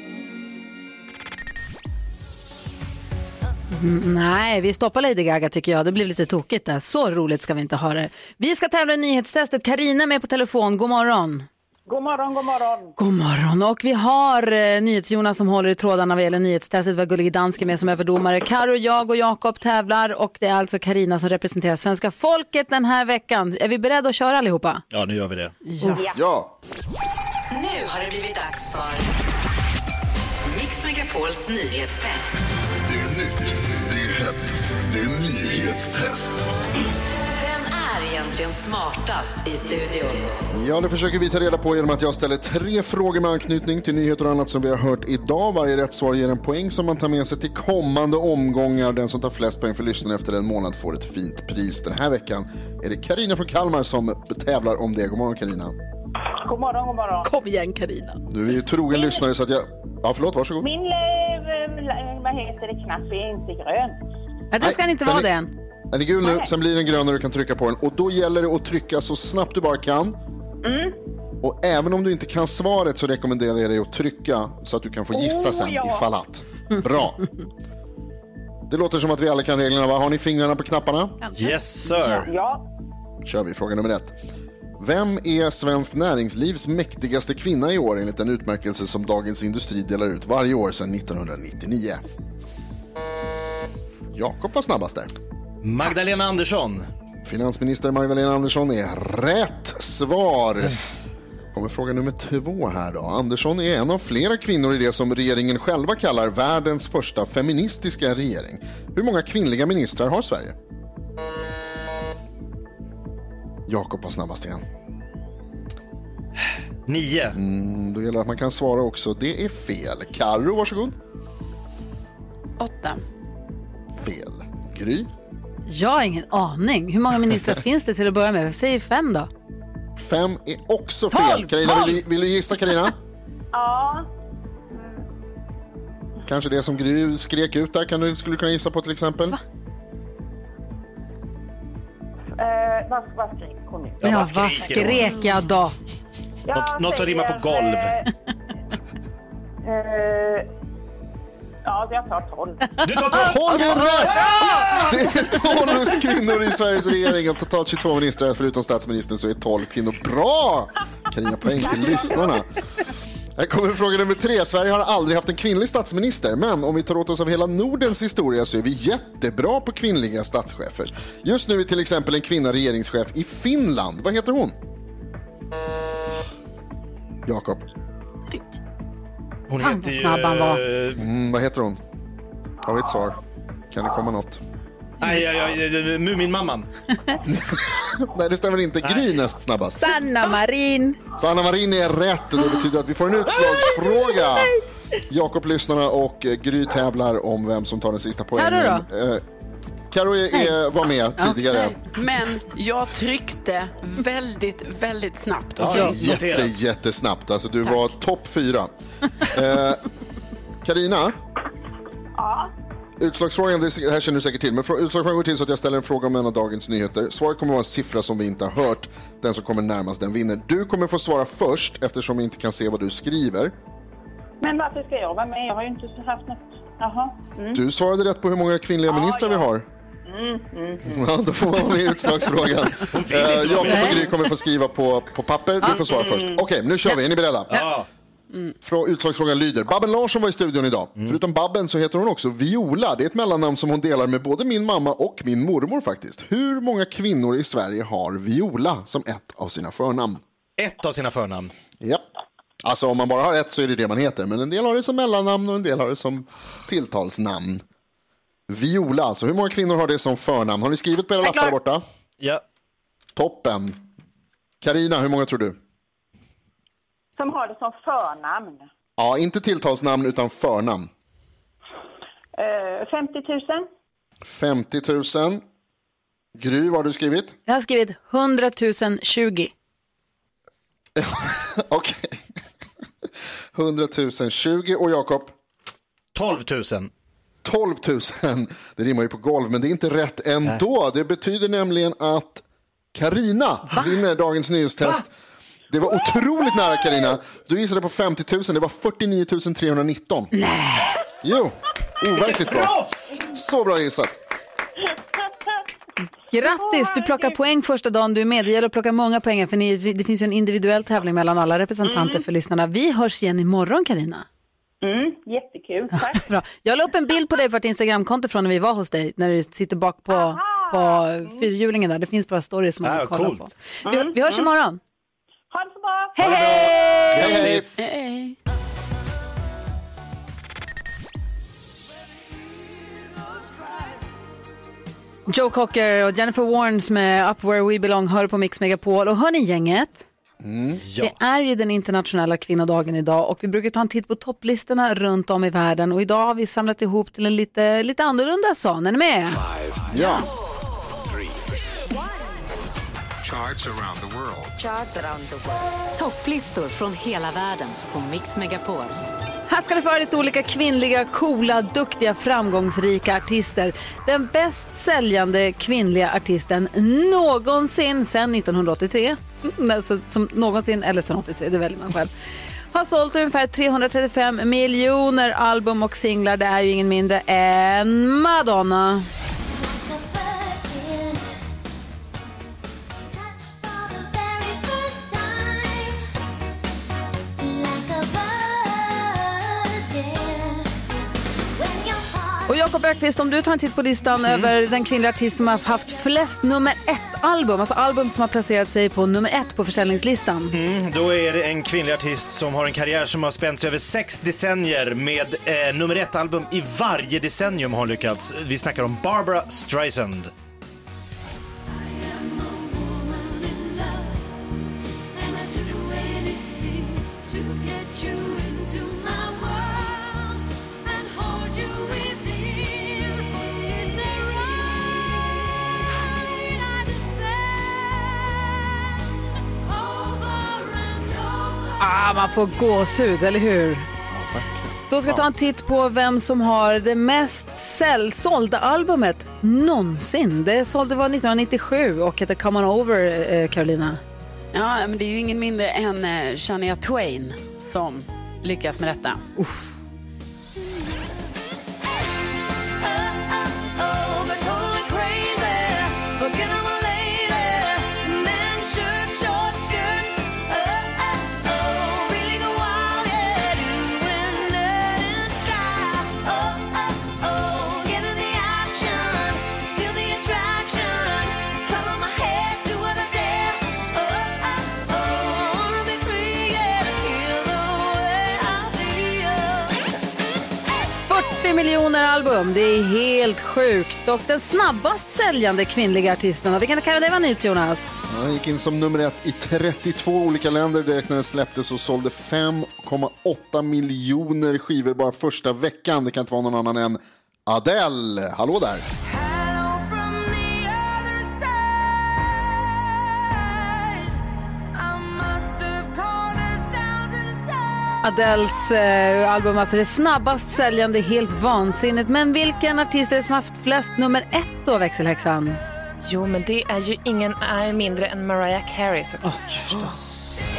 Mm, nej, vi stoppar Lady Gaga tycker jag. Det blir lite tokigt där. Så roligt ska vi inte ha det. Vi ska tävla i nyhetstestet. Carina är med på telefon. God morgon. God morgon, god morgon. God morgon. Och vi har eh, NyhetsJonas som håller i trådarna vad gäller nyhetstestet. Vi har Gullige Danske med som överdomare. Karo, jag och Jakob tävlar. Och det är alltså Carina som representerar svenska folket den här veckan. Är vi beredda att köra allihopa? Ja, nu gör vi det. Ja. ja. Nu har det blivit dags för Mix Megapols nyhetstest. Det är nytt, det är hett, det är nyhetstest. Vem är egentligen smartast i studion? Ja, det försöker vi ta reda på genom att jag ställer tre frågor med anknytning till nyheter och annat som vi har hört idag. Varje rätt svar ger en poäng som man tar med sig till kommande omgångar. Den som tar flest poäng för lyssnaren efter en månad får ett fint pris. Den här veckan är det Carina från Kalmar som tävlar om det. God morgon, Carina. God morgon, god morgon. Kom igen, Carina. Du är ju trogen Min... lyssnare så att jag... Ja, förlåt, varsågod. Min, vad heter det, knapp är inte grön. Ja, det ska Nej, inte vara det än. Den är gul nu, sen blir den grön när du kan trycka på den. Och då gäller det att trycka så snabbt du bara kan. Mm. Och även om du inte kan svaret så rekommenderar jag dig att trycka så att du kan få gissa sen oh, ja. ifall att. Bra. Det låter som att vi alla kan reglerna, va? Har ni fingrarna på knapparna? Yes, sir. Ja. Kör vi fråga nummer ett. Vem är svensk näringslivs mäktigaste kvinna i år enligt en utmärkelse som Dagens Industri delar ut varje år sedan nittonhundranittionio? Jakob var snabbast där. Magdalena Andersson. Finansminister Magdalena Andersson är rätt svar. Kommer fråga nummer två här då. Andersson är en av flera kvinnor i det som regeringen själva kallar världens första feministiska regering. Hur många kvinnliga ministrar har Sverige? Jakob var snabbast igen. Nio. Mm, då gäller det att man kan svara också. Det är fel. Karo, varsågod. Åtta. Fel. Gry. Jag har ingen aning. Hur många ministrar finns det till att börja med? Vi säger fem då. Fem är också fel. Carina, vill, vill du gissa, Carina? Ja. Kanske det som Gry skrek ut där. Kan du, skulle du kunna gissa på till exempel? Va? Eh, vad, vad skrek hon nu? Ja, vad, vad skrek jag då? Något, något som rimmar på golv. Eh, eh, ja, jag tar tolv. Du tar tolv! tolv är rätt! Det är tolv kvinnor i Sveriges regering. Av totalt tjugotvå ministrar förutom statsministern så är tolv kvinnor. Bra! Carina, poäng till lyssnarna. Här kommer fråga nummer tre. Sverige har aldrig haft en kvinnlig statsminister, men om vi tar åt oss av hela Nordens historia så är vi jättebra på kvinnliga statschefer. Just nu är till exempel en kvinna regeringschef i Finland. Vad heter hon? Jakob. Hon Fan, heter ju... snabb han var. Mm, vad heter hon? Har vi ett svar? Kan det komma något? Nej, ja, ja, Muminmamman. Nej, det stämmer inte. Gry näst snabbast. Sanna Marin. Sanna Marin är rätt. Det betyder att vi får en utslagsfråga. Jakob, lyssnarna och Gry tävlar om vem som tar den sista poängen. Karo då? Eh, Karo är, är, var med tidigare. Men jag tryckte väldigt, väldigt snabbt. Ja, Okay? jätte, jättesnabbt. Alltså, du Tack. var topp fyra. Eh, Carina? Ja. Utslagsfrågan, det här känner du säkert till, men utslagsfrågan går till så att jag ställer en fråga om en av dagens nyheter. Svaret kommer att vara en siffra som vi inte har hört. Den som kommer närmast den vinner. Du kommer få svara först eftersom vi inte kan se vad du skriver. Men varför ska jag vara med? Jag har ju inte haft något. Jaha. Mm. Du svarade rätt på hur många kvinnliga ja, ministrar ja. vi har. Mm, mm, mm. Ja, då får man vara med i utslagsfrågan. uh, Jakob och Gry kommer få skriva på, på papper. Du får svara först. Okej, okay, nu kör vi. Är ni beredda? Ja. Mm. Utslagsfrågan lyder. Babben Larsson var i studion idag. Mm. Förutom Babben så heter hon också Viola. Det är ett mellannamn som hon delar med både min mamma och min mormor faktiskt. Hur många kvinnor i Sverige har Viola som ett av sina förnamn? Ett av sina förnamn? Ja. Alltså om man bara har ett så är det det man heter. Men en del har det som mellannamn och en del har det som tilltalsnamn. Viola alltså. Hur många kvinnor har det som förnamn? Har ni skrivit på era lappar borta? Ja. Toppen. Carina, hur många tror du? Som har det som förnamn. Ja, inte tilltalsnamn utan förnamn. Uh, femtio tusen. femtio tusen. Gry, vad har du skrivit? Jag har skrivit hundratusen tjugo. Okej. Okay. hundratusen tjugo. Och Jakob? tolv tusen. tolv tusen. Det rimmar ju på golv, men det är inte rätt ändå. Nej. Det betyder nämligen att Carina vinner dagens nyhetstest. Va? Det var otroligt nära, Carina. Du gissade på femtio tusen. Det var fyrtionio tusen trehundranitton. Nej. Jo, overkligt bra. Så bra gissat. Grattis, du plockar poäng första dagen du är med. Det gäller att plocka många poäng, för ni, det finns ju en individuell tävling mellan alla representanter mm. för lyssnarna. Vi hörs igen imorgon, Carina. Mm, jättekul, tack. Bra. Jag la upp en bild på dig på ett Instagramkonto från när vi var hos dig, när du sitter bak på, på fyrhjulingen där. Det finns bara stories som man vill kolla på. Vi, vi hörs imorgon. Ha det så bra. Hej, hej! Hej, hej! hej. Joe Cocker och Jennifer Warnes med Up Where We Belong hör på Mix Megapol. Och hör ni gänget? Mm, ja. Det är ju den internationella kvinnodagen idag och vi brukar ta en titt på topplistorna runt om i världen. Och idag har vi samlat ihop till en lite, lite annorlunda sån. Är ni med? Five, ja. Three, Charts around the world. Charts around the world. Topplistor från hela världen på Mix Megapol. Här ska det vara lite olika kvinnliga, coola, duktiga, framgångsrika artister. Den bäst säljande kvinnliga artisten någonsin sedan nittonhundraåttiotre. Alltså, som någonsin, eller sedan åttiotre, det väljer man själv. Har sålt ungefär trehundratrettiofem miljoner album och singlar. Det är ju ingen mindre än Madonna. Och Jakob Ökvist, om du tar en titt på listan mm. över den kvinnliga artist som har haft flest nummer ett album, alltså album som har placerat sig på nummer ett på försäljningslistan. Mm, då är det en kvinnlig artist som har en karriär som har spänt sig över sex decennier med eh, nummer ett album i varje decennium har lyckats. Vi snackar om Barbra Streisand. Ah, man får gåshud, eller hur? Ja, Då ska jag ta en titt på vem som har det mest säljsålda albumet någonsin. Det sålde var nittonhundranittiosju och heter Come On Over, eh, Carolina. Ja, men det är ju ingen mindre än eh, Shania Twain som lyckas med detta. Uff. miljoner album, det är helt sjukt. Och den snabbast säljande kvinnliga artisten, vilken kan det vara, nytt, Jonas? Han gick in som nummer ett i trettiotvå olika länder direkt när den släpptes och sålde fem komma åtta miljoner skivor bara första veckan. Det kan inte vara någon annan än Adele. Hallå där! Adeles eh, album, alltså det snabbast säljande, helt vansinnigt. Men vilken artist är det som haft flest nummer ett då, växelhäxan? Jo, men det är ju ingen är mindre än Mariah Carey, så oh, förstås.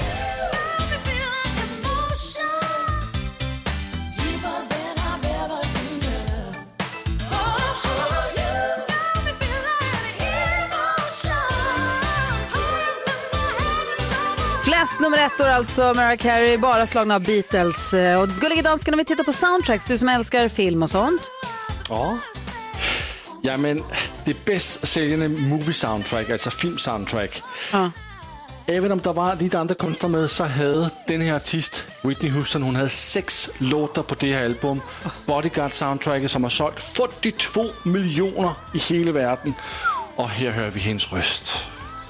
Flest nummer ett år alltså Mariah Carey, bara slagna av Beatles. Och gulliga dansken, om vi tittar på soundtracks, du som älskar film och sånt. Ja, ja men det bäst säljande movie soundtrack, alltså film soundtrack. Ja. Även om det var lite andra konstnärer med, så hade den här artist Whitney Houston, hon hade sex låtar på det här album. Bodyguard soundtracket som har sålt fyrtiotvå miljoner i hela världen. Och här hör vi hennes röst.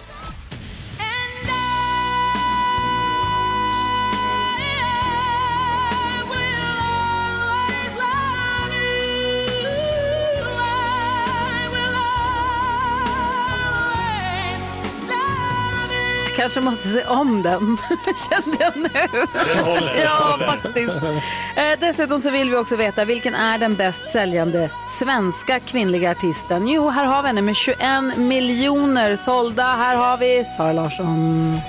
Kanske måste se om den, kände jag nu. Den håller, ja, den håller. faktiskt. Eh, dessutom så vill vi också veta, vilken är den bäst säljande svenska kvinnliga artisten? Jo, här har vi henne med tjugoen miljoner sålda. Här har vi Sara Larsson.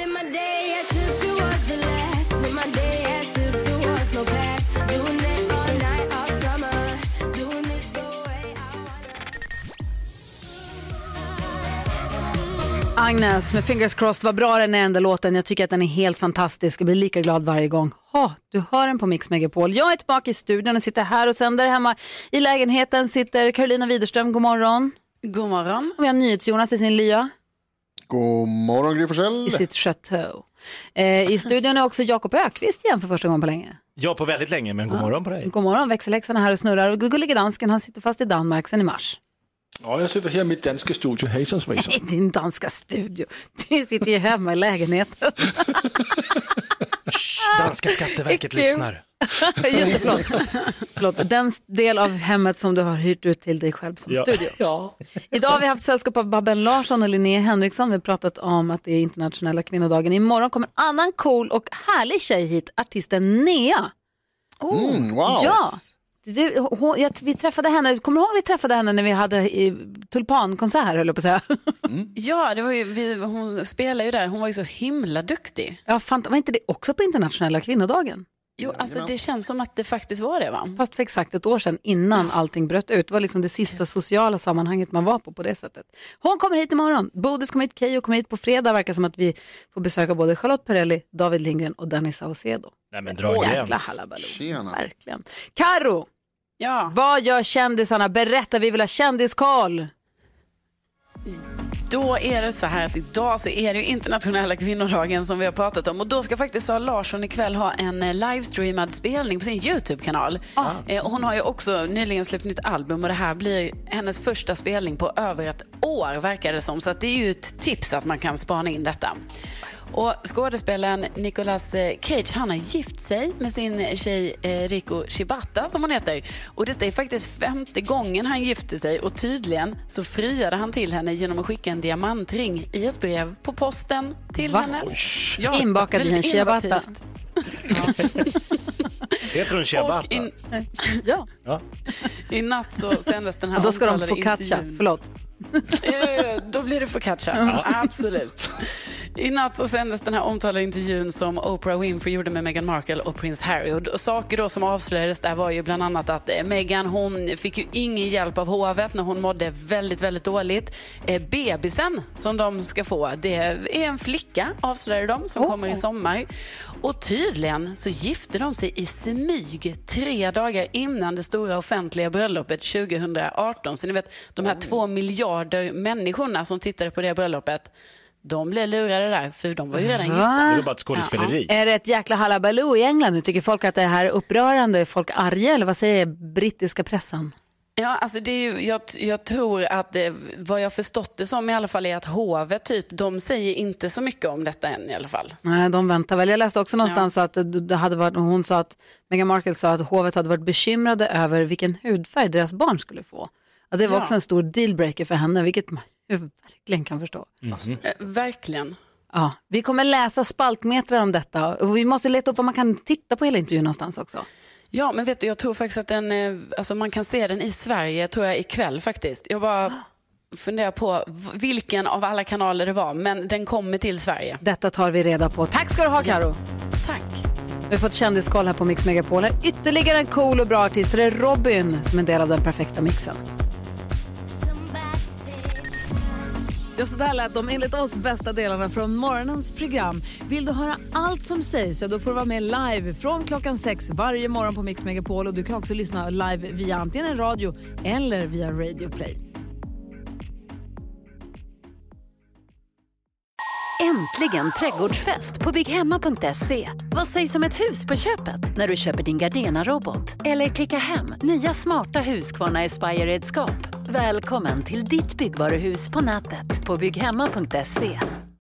Agnes med Fingers Crossed, var bra den enda låten. Jag tycker att den är helt fantastisk. Jag blir lika glad varje gång. Ha, du hör den på Mix Megapol. Jag är tillbaka i studion och sitter här och sänder. Hemma i lägenheten sitter Carolina Widerström. God morgon. God morgon. Och vi har NyhetsJonas i sin lya. God morgon, Gry Forssell. I sitt chateau. Eh, I studion är också Jakob Ökvist igen för första gången på länge. Ja, på väldigt länge, men god morgon på dig. God morgon, växelhäxarna här och snurrar. Och gullige dansken, han sitter fast i Danmark sedan i mars. Ja, jag sitter här i mitt danska studio. Hejsan svejsan. Nej, din danska studio. Du sitter ju hemma i lägenheten. Shh, danska Skatteverket lyssnar. Just det, förlåt. förlåt. Den del av hemmet som du har hyrt ut till dig själv som ja. studio. Ja. Idag har vi haft sällskap av Babben Larsson och Linnea Henriksson. Vi har pratat om att det är internationella kvinnodagen. Imorgon kommer en annan cool och härlig tjej hit, artisten Nea. Oh. Mm, wow. Ja. Det, hon, jag, vi träffade henne, kommer du ihåg vi träffade henne när vi hade i, tulpankonsert, höll jag på att säga. Mm. Ja, det var ju, vi, hon spelade ju där, hon var ju så himla duktig. Ja, fan, var inte det också på internationella kvinnodagen? Jo, alltså det känns som att det faktiskt var det, va? Fast för exakt ett år sedan innan allting bröt ut. Det var liksom det sista sociala sammanhanget man var på på det sättet. Hon kommer hit imorgon. Bodis kommer hit, Keyyo kommer hit på fredag. Verkar som att vi får besöka både Charlotte Perrelli, David Lindgren och Dennis Saucedo. Nej, men dra jäkla halabaloo. Verkligen. Karo, Ja. Vad gör kändisarna? Berätta, vi vill ha kändiskoll. Då är det så här att idag så är det ju internationella kvinnodagen som vi har pratat om. Och då ska faktiskt Sara Larsson ikväll ha en livestreamad spelning på sin YouTube-kanal. Ah. Eh, och hon har ju också nyligen släppt nytt album och det här blir hennes första spelning på över ett år verkar det som. Så att det är ju ett tips att man kan spana in detta. Och skådespelaren Nicolas Cage, han har gift sig med sin tjej eh, Rico Shibata som hon heter. Och detta är faktiskt femte gången han gifte sig och tydligen så friade han till henne genom att skicka en diamantring i ett brev på posten till Va? henne. Ja, inbakad i en ciabatta. Heter hon ciabatta? In... Ja. ja. I natt så sändes den här och då ska de få intervjun. catcha, förlåt. Ja, då blir det för catcha, ja. Absolut. I natt så sändes den här omtalade intervjun som Oprah Winfrey gjorde med Meghan Markle och prins Harry. Och saker då som avslöjades där var ju bland annat att Meghan, hon fick ju ingen hjälp av hovet när hon mådde väldigt, väldigt dåligt. Eh, bebisen som de ska få, det är en flicka, avslöjade de, som oh. kommer i sommar. Och tydligen så gifte de sig i smyg tre dagar innan det stora offentliga bröllopet tjugo arton. Så ni vet, de här två miljarder människorna som tittade på det bröllopet, de blev lurade där, för de var ju redan gifta. Det var bara ett skådespeleri. Ja. Är det ett jäkla halabaloo i England nu? Tycker folk att det här är upprörande? Är folk arga, eller vad säger brittiska pressen? Ja, alltså det är ju, jag, jag tror att det, vad jag förstått det som i alla fall är att hovet typ, de säger inte så mycket om detta än i alla fall. Nej, de väntar väl. Jag läste också någonstans ja. att det hade varit, hon sa att Meghan Markle sa att hovet hade varit bekymrade över vilken hudfärg deras barn skulle få. Att det var ja. också en stor dealbreaker för henne, vilket man verkligen kan förstå. Mm-hmm. Eh, verkligen. Ja, vi kommer läsa spaltmetrar om detta och vi måste leta upp vad man kan titta på hela intervjun någonstans också. Ja, men vet du, jag tror faktiskt att den, alltså man kan se den i Sverige, tror jag, ikväll faktiskt. Jag bara funderar på vilken av alla kanaler det var, men den kommer till Sverige. Detta tar vi reda på. Tack ska du ha, Karo. Tack. Vi har fått kändiskoll här på Mix Megapol. Ytterligare en cool och bra artist, det är Robin som är en del av den perfekta mixen. Just det här lät de enligt oss bästa delarna från morgonens program. Vill du höra allt som sägs, så då får du vara med live från klockan sex varje morgon på Mix Megapol. Och du kan också lyssna live via antingen en radio eller via Radio Play. Äntligen trädgårdsfest på bygghemma punkt se. Vad sägs om ett hus på köpet när du köper din Gardena-robot? Eller klicka hem nya smarta Husqvarna Aspire-redskap. Välkommen till ditt byggvaruhus på nätet på bygghemma punkt se.